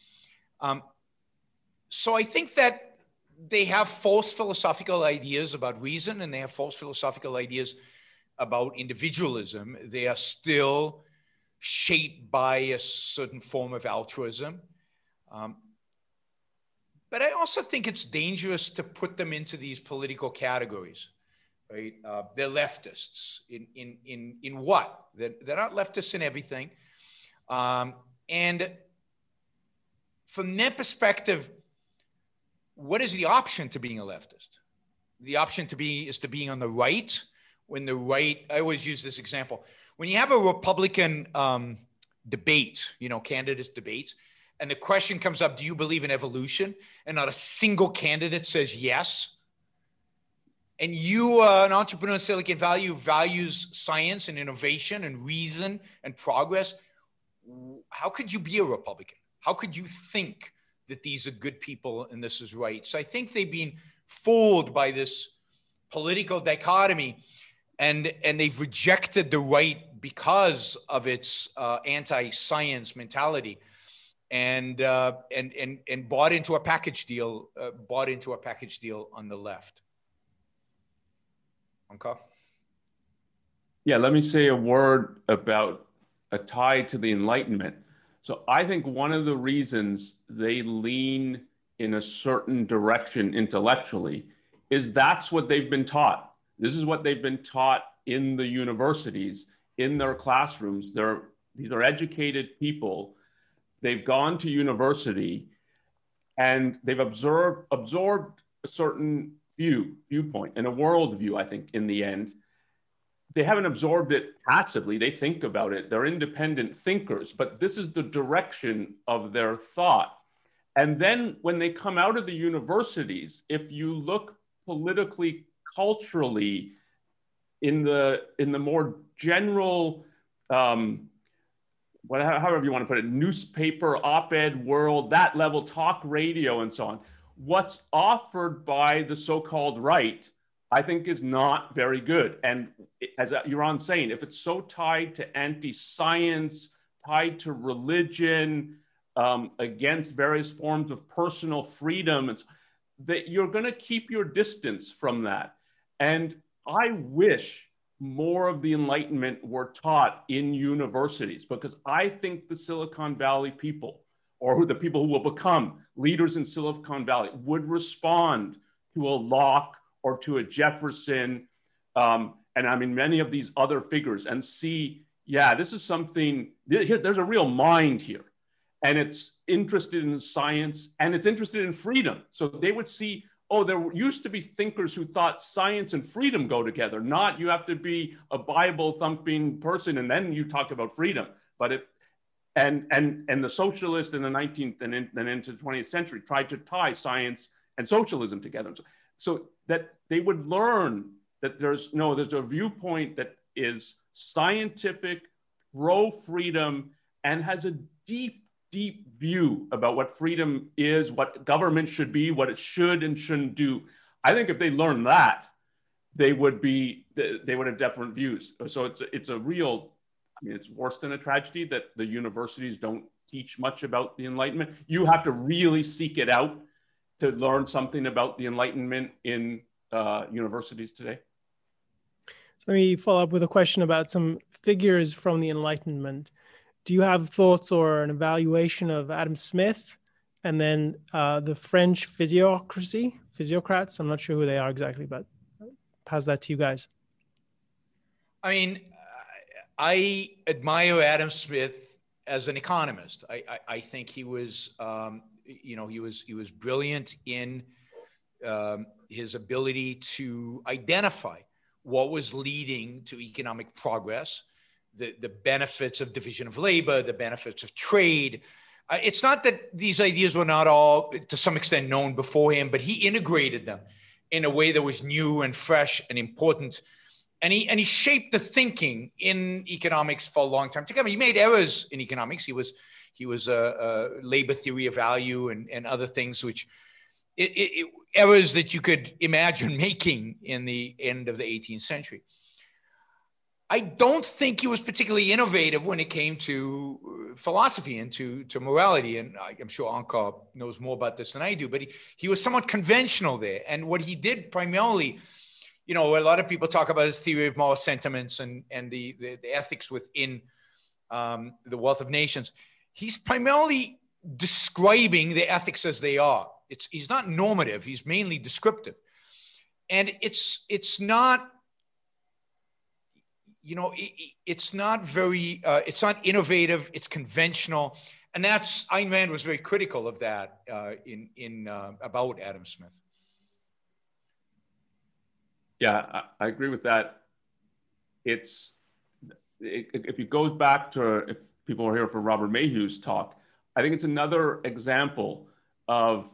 So I think that they have false philosophical ideas about reason, and they have false philosophical ideas about individualism. They are still shaped by a certain form of altruism. But I also think it's dangerous to put them into these political categories, right? They're leftists in what? They're not leftists in everything. And from their perspective, what is the option to being a leftist? The option is to being on the right. When the right, I always use this example. When you have a Republican debate, you know, candidates debate, and the question comes up, do you believe in evolution? And not a single candidate says yes. And you are an entrepreneur in Silicon Valley who values science and innovation and reason and progress. How could you be a Republican? How could you think that these are good people and this is right? So I think they've been fooled by this political dichotomy, and they've rejected the right because of its anti-science mentality, and bought into a package deal on the left. Okay. Yeah, let me say a word about a tie to the Enlightenment. So I think one of the reasons they lean in a certain direction intellectually is that's what they've been taught. This is what they've been taught in the universities, in their classrooms. These are educated people. They've gone to university and they've absorbed a certain viewpoint and a worldview, I think, in the end. They haven't absorbed it passively. They think about it. They're independent thinkers, but this is the direction of their thought. And then when they come out of the universities, if you look politically, culturally, in the more general, however you want to put it, newspaper, op-ed world, that level, talk radio and so on, what's offered by the so-called right, I think, is not very good. And as Yaron's saying, if it's so tied to anti-science, tied to religion, against various forms of personal freedom, that you're going to keep your distance from that. And I wish more of the Enlightenment were taught in universities, because I think the Silicon Valley people, or the people who will become leaders in Silicon Valley, would respond to a Locke or to a Jefferson, and I mean many of these other figures, and see yeah, this is something, there's a real mind here. And it's interested in science and it's interested in freedom. So they would see, oh, there used to be thinkers who thought science and freedom go together, not you have to be a Bible thumping person and then you talk about freedom. But and the socialists in the 19th and then into the 20th century tried to tie science and socialism together. So that they would learn that there's a viewpoint that is scientific, pro-freedom, and has a deep view about what freedom is, what government should be, what it should and shouldn't do. I think if they learn that, they would have different views. So it's a real, I mean, it's worse than a tragedy that the universities don't teach much about the Enlightenment. You have to really seek it out to learn something about the Enlightenment in universities today. So let me follow up with a question about some figures from the Enlightenment. Do you have thoughts or an evaluation of Adam Smith and then the French physiocrats? I'm not sure who they are exactly, but pass that to you guys. I mean, I admire Adam Smith as an economist. I think he was, he was brilliant in his ability to identify what was leading to economic progress, the benefits of division of labor, the benefits of trade. It's not that these ideas were not all, to some extent, known beforehand, but he integrated them in a way that was new and fresh and important. And he shaped the thinking in economics for a long time to come. He made errors in economics. He was a labor theory of value and other things, which errors that you could imagine making in the end of the 18th century. I don't think he was particularly innovative when it came to philosophy and to morality. And I'm sure Onkar knows more about this than I do, but he was somewhat conventional there. And what he did primarily, a lot of people talk about his theory of moral sentiments and the ethics within the Wealth of Nations. He's primarily describing the ethics as they are. He's not normative. He's mainly descriptive. And it's not, it's not very, it's not innovative. It's conventional. And Ayn Rand was very critical of that about Adam Smith. Yeah, I agree with that. If it goes back to, if people are here for Robert Mayhew's talk, I think it's another example of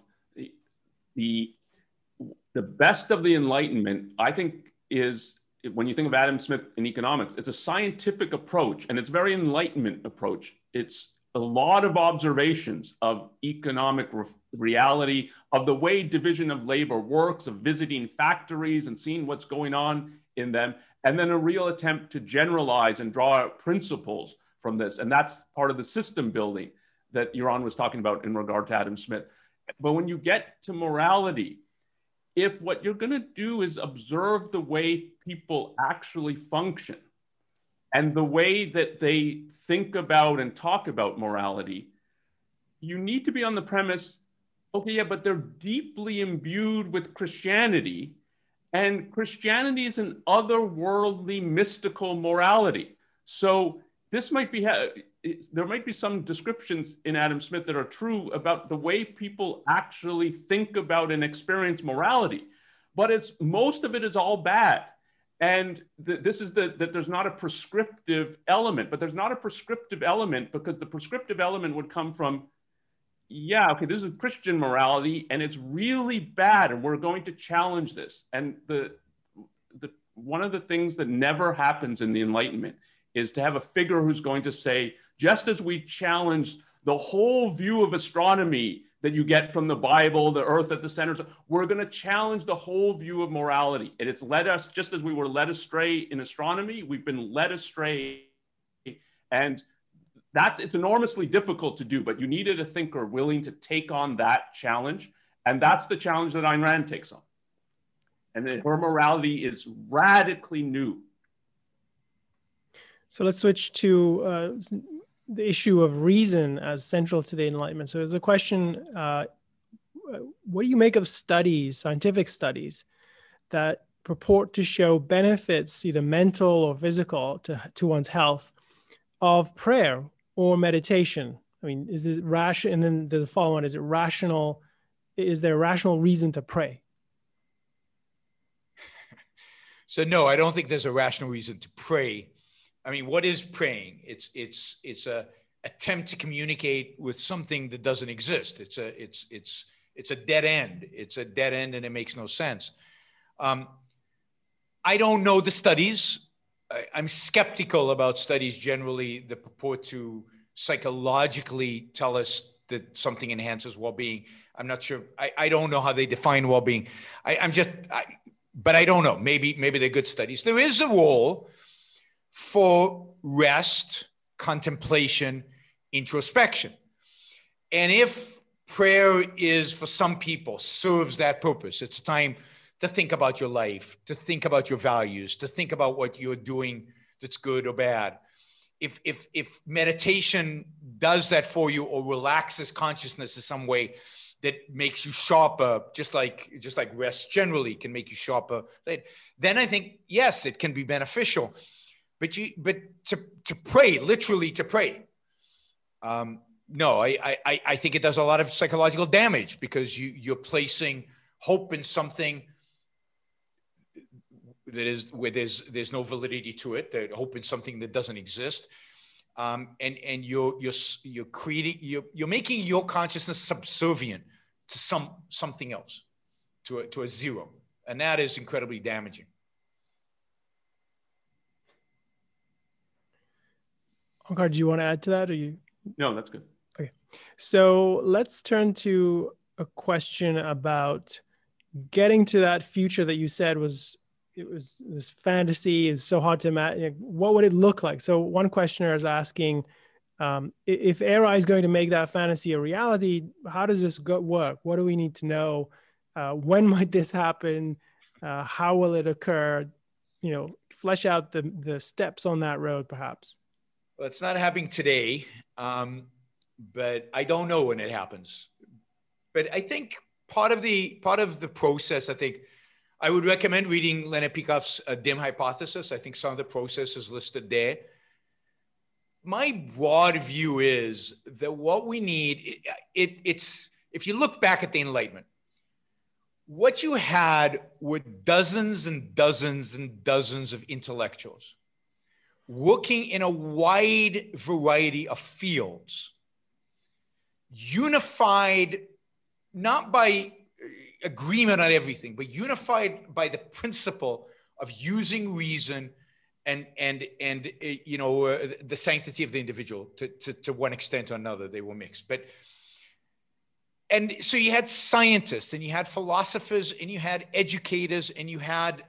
the best of the Enlightenment, I think, is when you think of Adam Smith in economics, it's a scientific approach and it's a very Enlightenment approach. It's a lot of observations of economic reality, of the way division of labor works, of visiting factories and seeing what's going on in them, and then a real attempt to generalize and draw out principles from this. And that's part of the system building that Yaron was talking about in regard to Adam Smith. But when you get to morality, if what you're going to do is observe the way people actually function and the way that they think about and talk about morality, you need to be on the premise, okay, yeah, but they're deeply imbued with Christianity, and Christianity is an otherworldly, mystical morality. So this might be, there might be some descriptions in Adam Smith that are true about the way people actually think about and experience morality, but most of it is all bad. And this is that there's not a prescriptive element, but there's not a prescriptive element because the prescriptive element would come from, yeah, okay, this is Christian morality and it's really bad and we're going to challenge this. And one of the things that never happens in the Enlightenment is to have a figure who's going to say, just as we challenge the whole view of astronomy that you get from the Bible, the earth at the center, we're going to challenge the whole view of morality. And it's led us, just as we were led astray in astronomy, we've been led astray. And it's enormously difficult to do, but you needed a thinker willing to take on that challenge. And that's the challenge that Ayn Rand takes on. And then her morality is radically new. So let's switch to the issue of reason as central to the Enlightenment. So there's a question, what do you make of studies, scientific studies, that purport to show benefits, either mental or physical, to one's health of prayer or meditation? I mean, is it rational? And then the follow on, is it rational? Is there a rational reason to pray? So no, I don't think there's a rational reason to pray. I mean, what is praying? It's a attempt to communicate with something that doesn't exist. It's a dead end. It's a dead end, and it makes no sense. I don't know the studies. I'm skeptical about studies generally that purport to psychologically tell us that something enhances well-being. I'm not sure. I don't know how they define well-being. But I don't know. Maybe they're good studies. There is a role for rest, contemplation, introspection. And if prayer is, for some people, serves that purpose, it's time to think about your life, to think about your values, to think about what you're doing that's good or bad. If meditation does that for you or relaxes consciousness in some way that makes you sharper, just like rest generally can make you sharper, then I think, yes, it can be beneficial. But to pray, literally to pray, no, I think it does a lot of psychological damage, because you're placing hope in something that is where there's no validity to it. That hope in something that doesn't exist, and you're creating, you're making your consciousness subservient to something else, to a zero, and that is incredibly damaging. Onkar, do you want to add to that, or you? No, that's good. Okay, so let's turn to a question about getting to that future that you said was this fantasy. It's so hard to imagine. What would it look like? So one questioner is asking, if AI is going to make that fantasy a reality, how does this work? What do we need to know? When might this happen? How will it occur? Flesh out the steps on that road, perhaps. Well, it's not happening today, but I don't know when it happens. But I think part of the process, I think I would recommend reading Leonard Peikoff's Dim Hypothesis. I think some of the process is listed there. My broad view is that what we need, it's if you look back at the Enlightenment, what you had were dozens and dozens and dozens of intellectuals working in a wide variety of fields, unified not by agreement on everything, but unified by the principle of using reason and the sanctity of the individual to one extent or another. They were mixed, and so you had scientists, and you had philosophers, and you had educators, and you had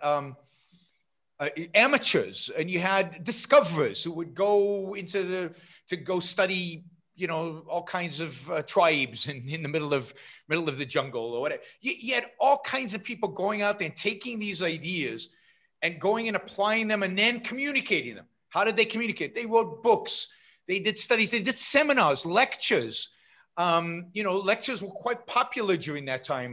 amateurs, and you had discoverers who would go to go study all kinds of tribes in the middle of the jungle or whatever. You had all kinds of people going out there and taking these ideas and going and applying them and then communicating them. How did they communicate? They wrote books. They did studies. They did seminars, lectures. Lectures were quite popular during that time.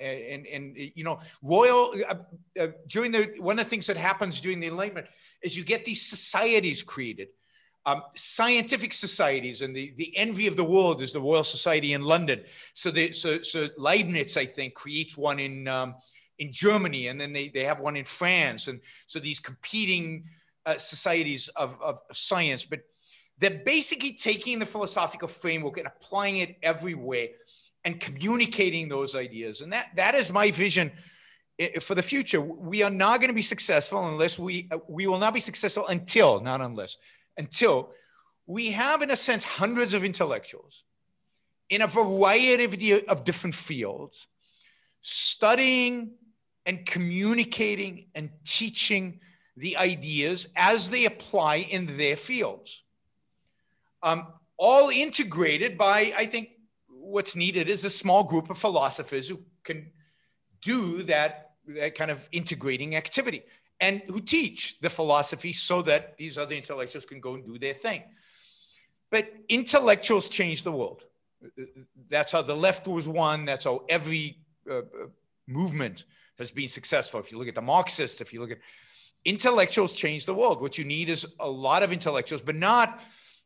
One of the things that happens during the Enlightenment is you get these societies created. Scientific societies, and the envy of the world is the Royal Society in London. So Leibniz, I think, creates one in Germany, and then they have one in France, and so these competing societies of science. But they're basically taking the philosophical framework and applying it everywhere, and communicating those ideas. And that is my vision for the future. We are not going to be successful unless we will not be successful until we have, in a sense, hundreds of intellectuals in a variety of different fields, studying and communicating and teaching the ideas as they apply in their fields. All integrated by, I think, what's needed is a small group of philosophers who can do that kind of integrating activity, and who teach the philosophy so that these other intellectuals can go and do their thing. But intellectuals change the world. That's how the left was won. That's how every movement has been successful. If you look at the Marxists, if you look at intellectuals change the world. What you need is a lot of intellectuals, but not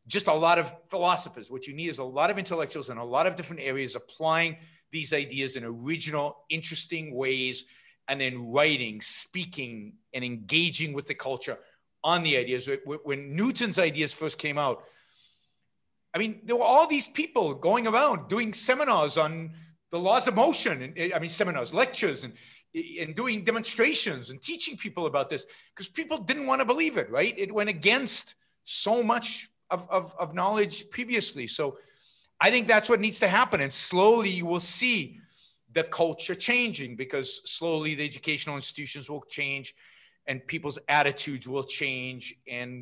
just a lot of philosophers. What you need is a lot of intellectuals in a lot of different areas applying these ideas in original, interesting ways, and then writing, speaking, and engaging with the culture on the ideas. When Newton's ideas first came out, I mean, there were all these people going around doing seminars on the laws of motion, seminars, lectures, and doing demonstrations and teaching people about this because people didn't want to believe it, right? It went against so much of knowledge previously. So I think that's what needs to happen. And slowly you will see the culture changing because slowly the educational institutions will change and people's attitudes will change. And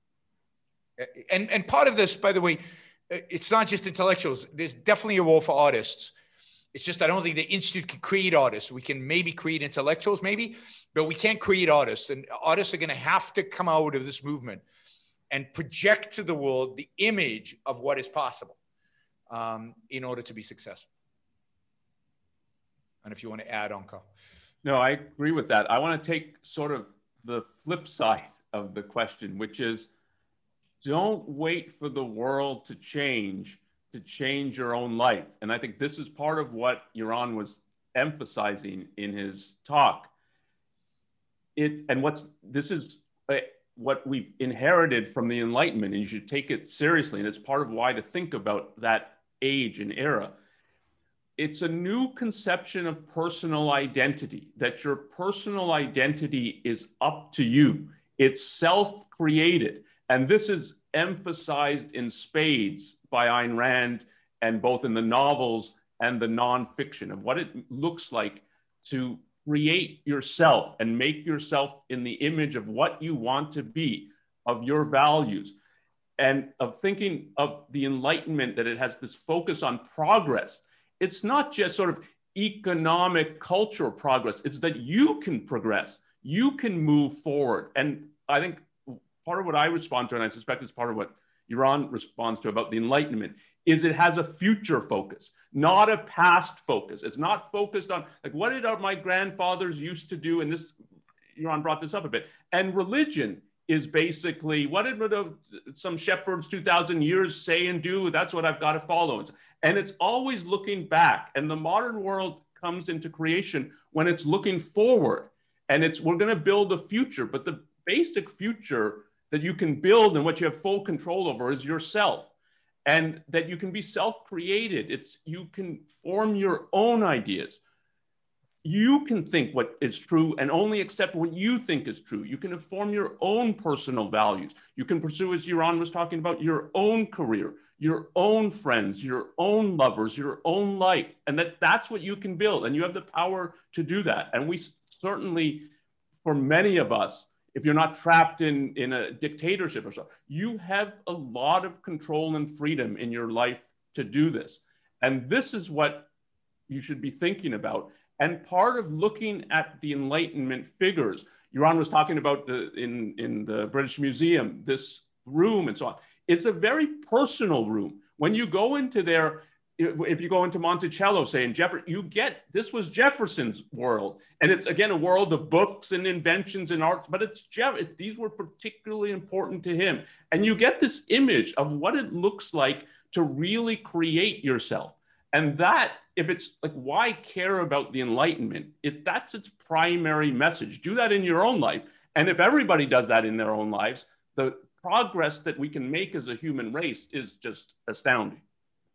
part of this, by the way, it's not just intellectuals. There's definitely a role for artists. It's just, I don't think the Institute can create artists. We can maybe create intellectuals, maybe, but we can't create artists. And artists are going to have to come out of this movement and project to the world the image of what is possible in order to be successful. And if you want to add on, Carl. No, I agree with that. I want to take sort of the flip side of the question, which is don't wait for the world to change your own life. And I think this is part of what Yaron was emphasizing in his talk. What we've inherited from the Enlightenment, and you should take it seriously. And it's part of why to think about that age and era. It's a new conception of personal identity, that your personal identity is up to you. It's self-created. And this is emphasized in spades by Ayn Rand, and both in the novels and the nonfiction of what it looks like to create yourself and make yourself in the image of what you want to be, of your values, and of thinking of the Enlightenment, that it has this focus on progress. It's not just sort of economic, cultural progress. It's that you can progress, you can move forward. And I think part of what I respond to, and I suspect it's part of what Yaron responds to about the Enlightenment, is it has a future focus, not a past focus. It's not focused on, like, what did my grandfathers used to do? And this, Yaron brought this up a bit. And religion is basically, what did some shepherds 2,000 years say and do? That's what I've got to follow. And it's always looking back. And the modern world comes into creation when it's looking forward. And we're going to build a future. But the basic future that you can build and what you have full control over is yourself. And that you can be self-created. You can form your own ideas. You can think what is true and only accept what you think is true. You can form your own personal values. You can pursue, as Yaron was talking about, your own career, your own friends, your own lovers, your own life. And that's what you can build. And you have the power to do that. And we certainly, for many of us, if you're not trapped in a dictatorship or so, you have a lot of control and freedom in your life to do this. And this is what you should be thinking about. And part of looking at the Enlightenment figures, Yaron was talking about in the British Museum, this room and so on. It's a very personal room. When you go into there, if you go into Monticello, say in Jefferson, this was Jefferson's world. And it's, again, a world of books and inventions and arts, but these were particularly important to him. And you get this image of what it looks like to really create yourself. And that, if it's like, why care about the Enlightenment? That's its primary message. Do that in your own life. And if everybody does that in their own lives, the progress that we can make as a human race is just astounding.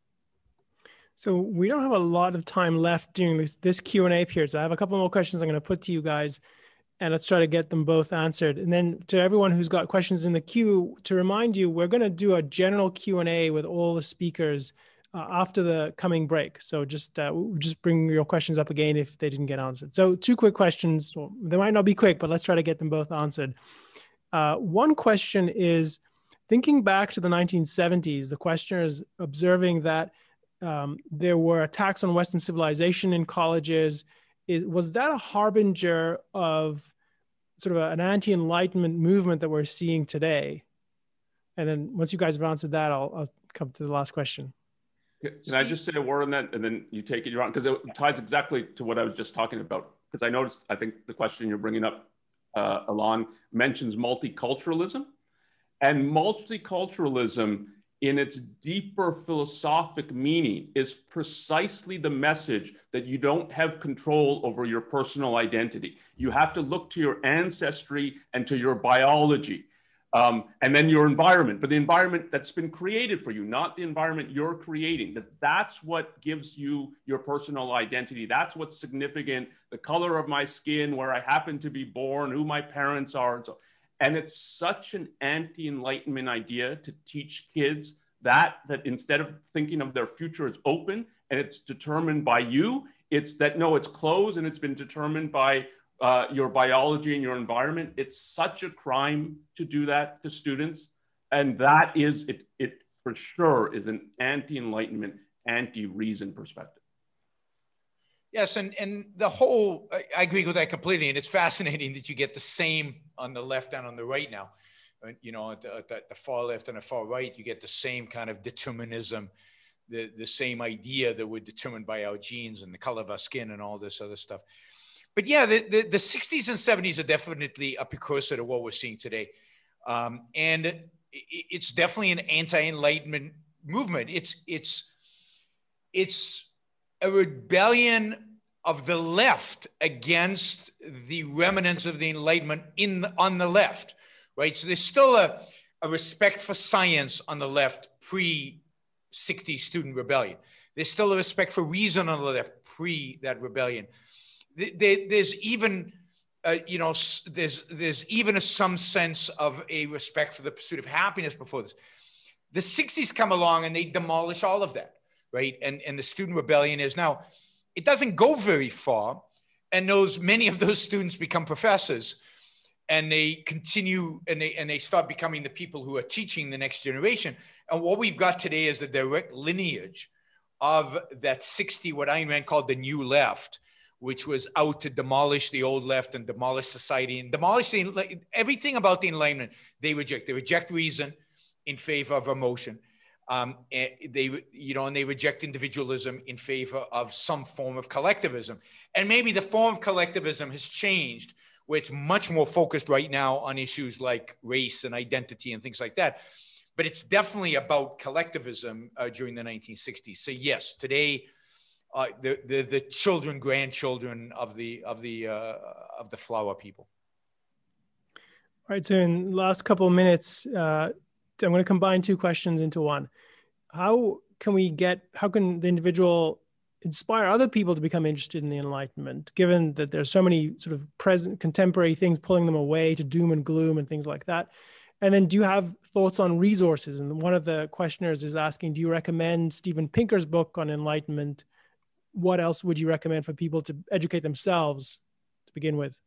So we don't have a lot of time left during this Q&A period. So I have a couple more questions I'm going to put to you guys, and let's try to get them both answered. And then to everyone who's got questions in the queue, to remind you, we're going to do a general Q&A with all the speakers after the coming break. So just bring your questions up again if they didn't get answered. So 2 quick questions. Well, they might not be quick, but let's try to get them both answered. One question is, thinking back to the 1970s, the questioner is observing that there were attacks on Western civilization in colleges. Was that a harbinger of sort of an anti-Enlightenment movement that we're seeing today? And then once you guys have answered that, I'll come to the last question. Can I just say a word on that, and then you take it, Yaron, because it ties exactly to what I was just talking about. Because I think the question you're bringing up, Alon, mentions multiculturalism. And multiculturalism in its deeper philosophic meaning, is precisely the message that you don't have control over your personal identity. You have to look to your ancestry and to your biology. And then your environment, but the environment that's been created for you, not the environment you're creating. That's what gives you your personal identity. That's what's significant. The color of my skin, where I happen to be born, who my parents are. And it's such an anti-Enlightenment idea to teach kids that instead of thinking of their future as open and it's determined by you, it's that, no, it's closed and it's been determined by your biology and your environment. It's such a crime to do that to students. And that is, it for sure is an anti-Enlightenment, anti-reason perspective. Yes, and the whole, I agree with that completely. And it's fascinating that you get the same on the left and on the right now. You know, at the far left and the far right, you get the same kind of determinism, the same idea that we're determined by our genes and the color of our skin and all this other stuff. But yeah, the 60s and 70s are definitely a precursor to what we're seeing today. And it's definitely an anti-Enlightenment movement. It's a rebellion of the left against the remnants of the Enlightenment on the left, right? So there's still a respect for science on the left pre-60s student rebellion. There's still a respect for reason on the left pre that rebellion. There's even, you know, there's even some sense of a respect for the pursuit of happiness before this. The 60s come along and they demolish all of that, right? And the student rebellion is now, it doesn't go very far. And many of those students become professors and they continue and they start becoming the people who are teaching the next generation. And what we've got today is the direct lineage of that 60, what Ayn Rand called the new left, which was out to demolish the old left and demolish society and demolish everything about the Enlightenment. They reject reason in favor of emotion. And they reject individualism in favor of some form of collectivism. And maybe the form of collectivism has changed, where it's much more focused right now on issues like race and identity and things like that. But it's definitely about collectivism during the 1960s. So yes, today, the children, grandchildren of the flower people. All right. So in the last couple of minutes, I'm going to combine two questions into one. How can the individual inspire other people to become interested in the Enlightenment, given that there's so many sort of present contemporary things pulling them away to doom and gloom and things like that? And then do you have thoughts on resources? And one of the questioners is asking, do you recommend Steven Pinker's book on Enlightenment? What else would you recommend for people to educate themselves to begin with?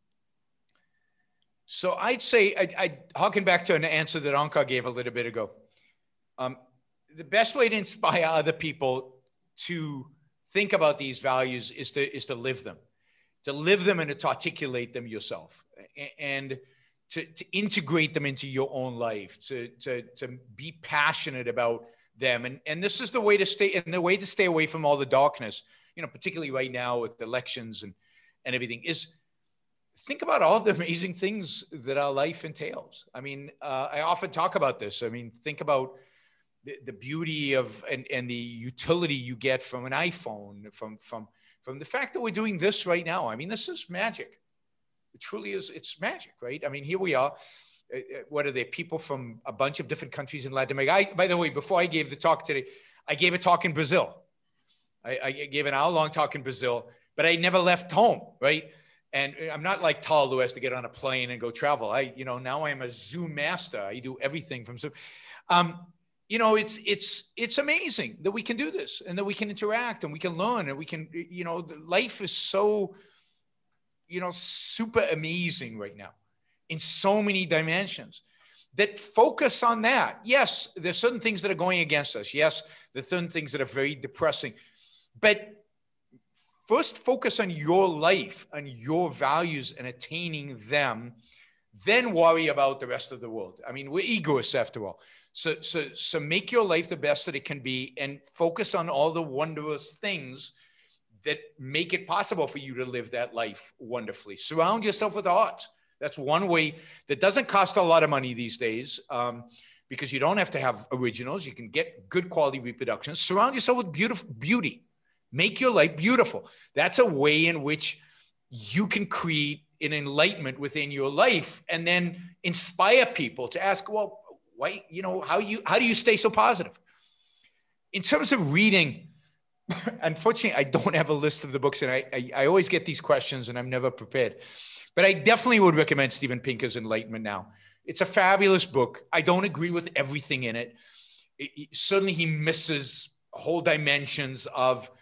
So I'd say, I harken back to an answer that Onkar gave a little bit ago. The best way to inspire other people to think about these values is to live them and to articulate them yourself, and to integrate them into your own life, to be passionate about them. And this is the way to stay away from all the darkness, you know, particularly right now with elections and everything, is think about all the amazing things that our life entails. I mean, I often talk about this. I mean, think about the beauty of and the utility you get from an iPhone, from the fact that we're doing this right now. I mean, this is magic. It truly is. It's magic, right? I mean, here we are. What are they? People from a bunch of different countries in Latin America. By the way, before I gave the talk today, I gave a talk in Brazil. I gave an hour-long talk in Brazil, but I never left home, right? And I'm not like Tal, who has to get on a plane and go travel. Now I'm a Zoom master. I do everything from Zoom. You know, it's amazing that we can do this and that we can interact and we can learn and we can, you know, life is so, you know, super amazing right now in so many dimensions that focus on that. Yes, there's certain things that are going against us. Yes, there's certain things that are very depressing, but first focus on your life, on your values and attaining them, then worry about the rest of the world. I mean, we're egoists after all. So make your life the best that it can be and focus on all the wondrous things that make it possible for you to live that life wonderfully. Surround yourself with art. That's one way that doesn't cost a lot of money these days. because you don't have to have originals. You can get good quality reproductions. Surround yourself with beauty. Make your life beautiful. That's a way in which you can create an enlightenment within your life and then inspire people to ask, well, why, how do you stay so positive? In terms of reading, unfortunately, I don't have a list of the books, and I always get these questions and I'm never prepared. But I definitely would recommend Steven Pinker's Enlightenment Now. It's a fabulous book. I don't agree with everything in it. Certainly he misses whole dimensions of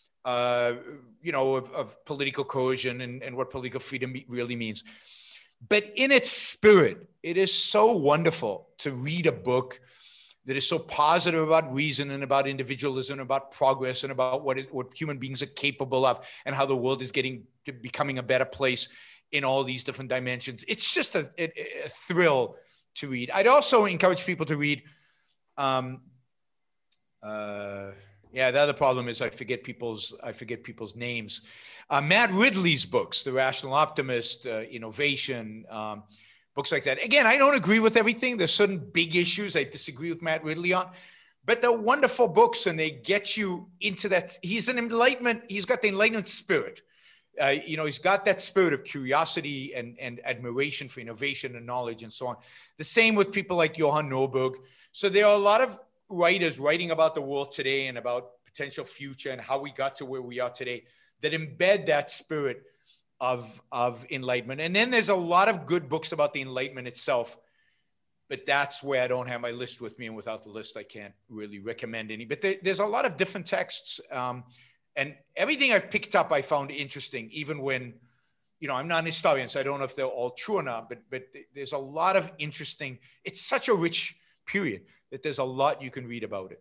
political cohesion and what political freedom really means. But in its spirit, it is so wonderful to read a book that is so positive about reason and about individualism, about progress, and about what human beings are capable of, and how the world is becoming a better place in all these different dimensions. It's just a thrill to read. I'd also encourage people to read. The other problem is I forget people's names. Matt Ridley's books, The Rational Optimist, Innovation, books like that. Again, I don't agree with everything. There's certain big issues I disagree with Matt Ridley on, but they're wonderful books and they get you into that. He's got the enlightenment spirit. He's got that spirit of curiosity and admiration for innovation and knowledge and so on. The same with people like Johan Norberg. So there are a lot of writers writing about the world today and about potential future and how we got to where we are today that embed that spirit of enlightenment. And then there's a lot of good books about the Enlightenment itself, but that's where I don't have my list with me, and without the list, I can't really recommend any. But there's a lot of different texts, and everything I've picked up I found interesting, even when, I'm not an historian, so I don't know if they're all true or not, but there's a lot of interesting, it's such a rich period that there's a lot you can read about it.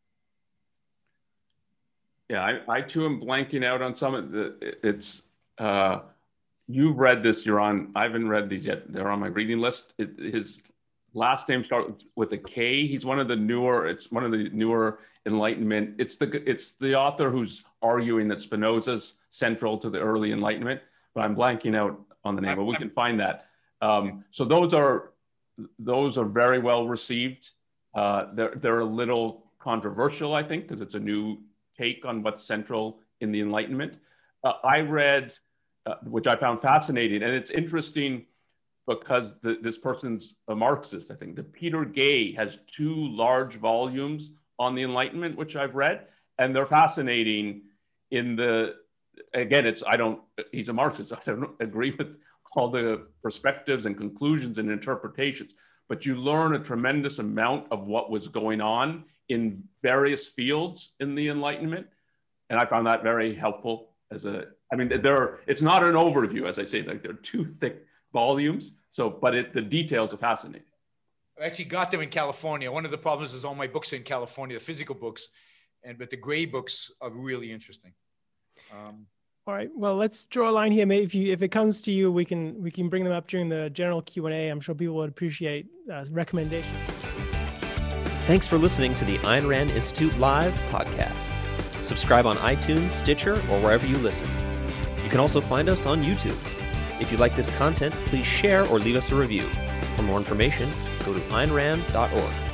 Yeah, I too am blanking out on some of it's, you've read this, I haven't read these yet. They're on my reading list. His last name starts with a K. He's one of the newer Enlightenment. It's the author who's arguing that Spinoza's central to the early Enlightenment, but I'm blanking out on the name, but we can find that. So those are very well received. They're a little controversial, I think, because it's a new take on what's central in the Enlightenment. I read, which I found fascinating, and it's interesting because this person's a Marxist, I think. The Peter Gay has 2 large volumes on the Enlightenment, which I've read, and they're fascinating he's a Marxist, so I don't agree with all the perspectives and conclusions and interpretations, but you learn a tremendous amount of what was going on in various fields in the Enlightenment. And I found that very helpful it's not an overview, as I say, like they're 2 thick volumes. So, but the details are fascinating. I actually got them in California. One of the problems is all my books are in California, the physical books, but the gray books are really interesting. All right. Well, let's draw a line here. Maybe if it comes to you, we can bring them up during the general Q&A. I'm sure people would appreciate recommendations. Thanks for listening to the Ayn Rand Institute Live podcast. Subscribe on iTunes, Stitcher, or wherever you listen. You can also find us on YouTube. If you like this content, please share or leave us a review. For more information, go to AynRand.org.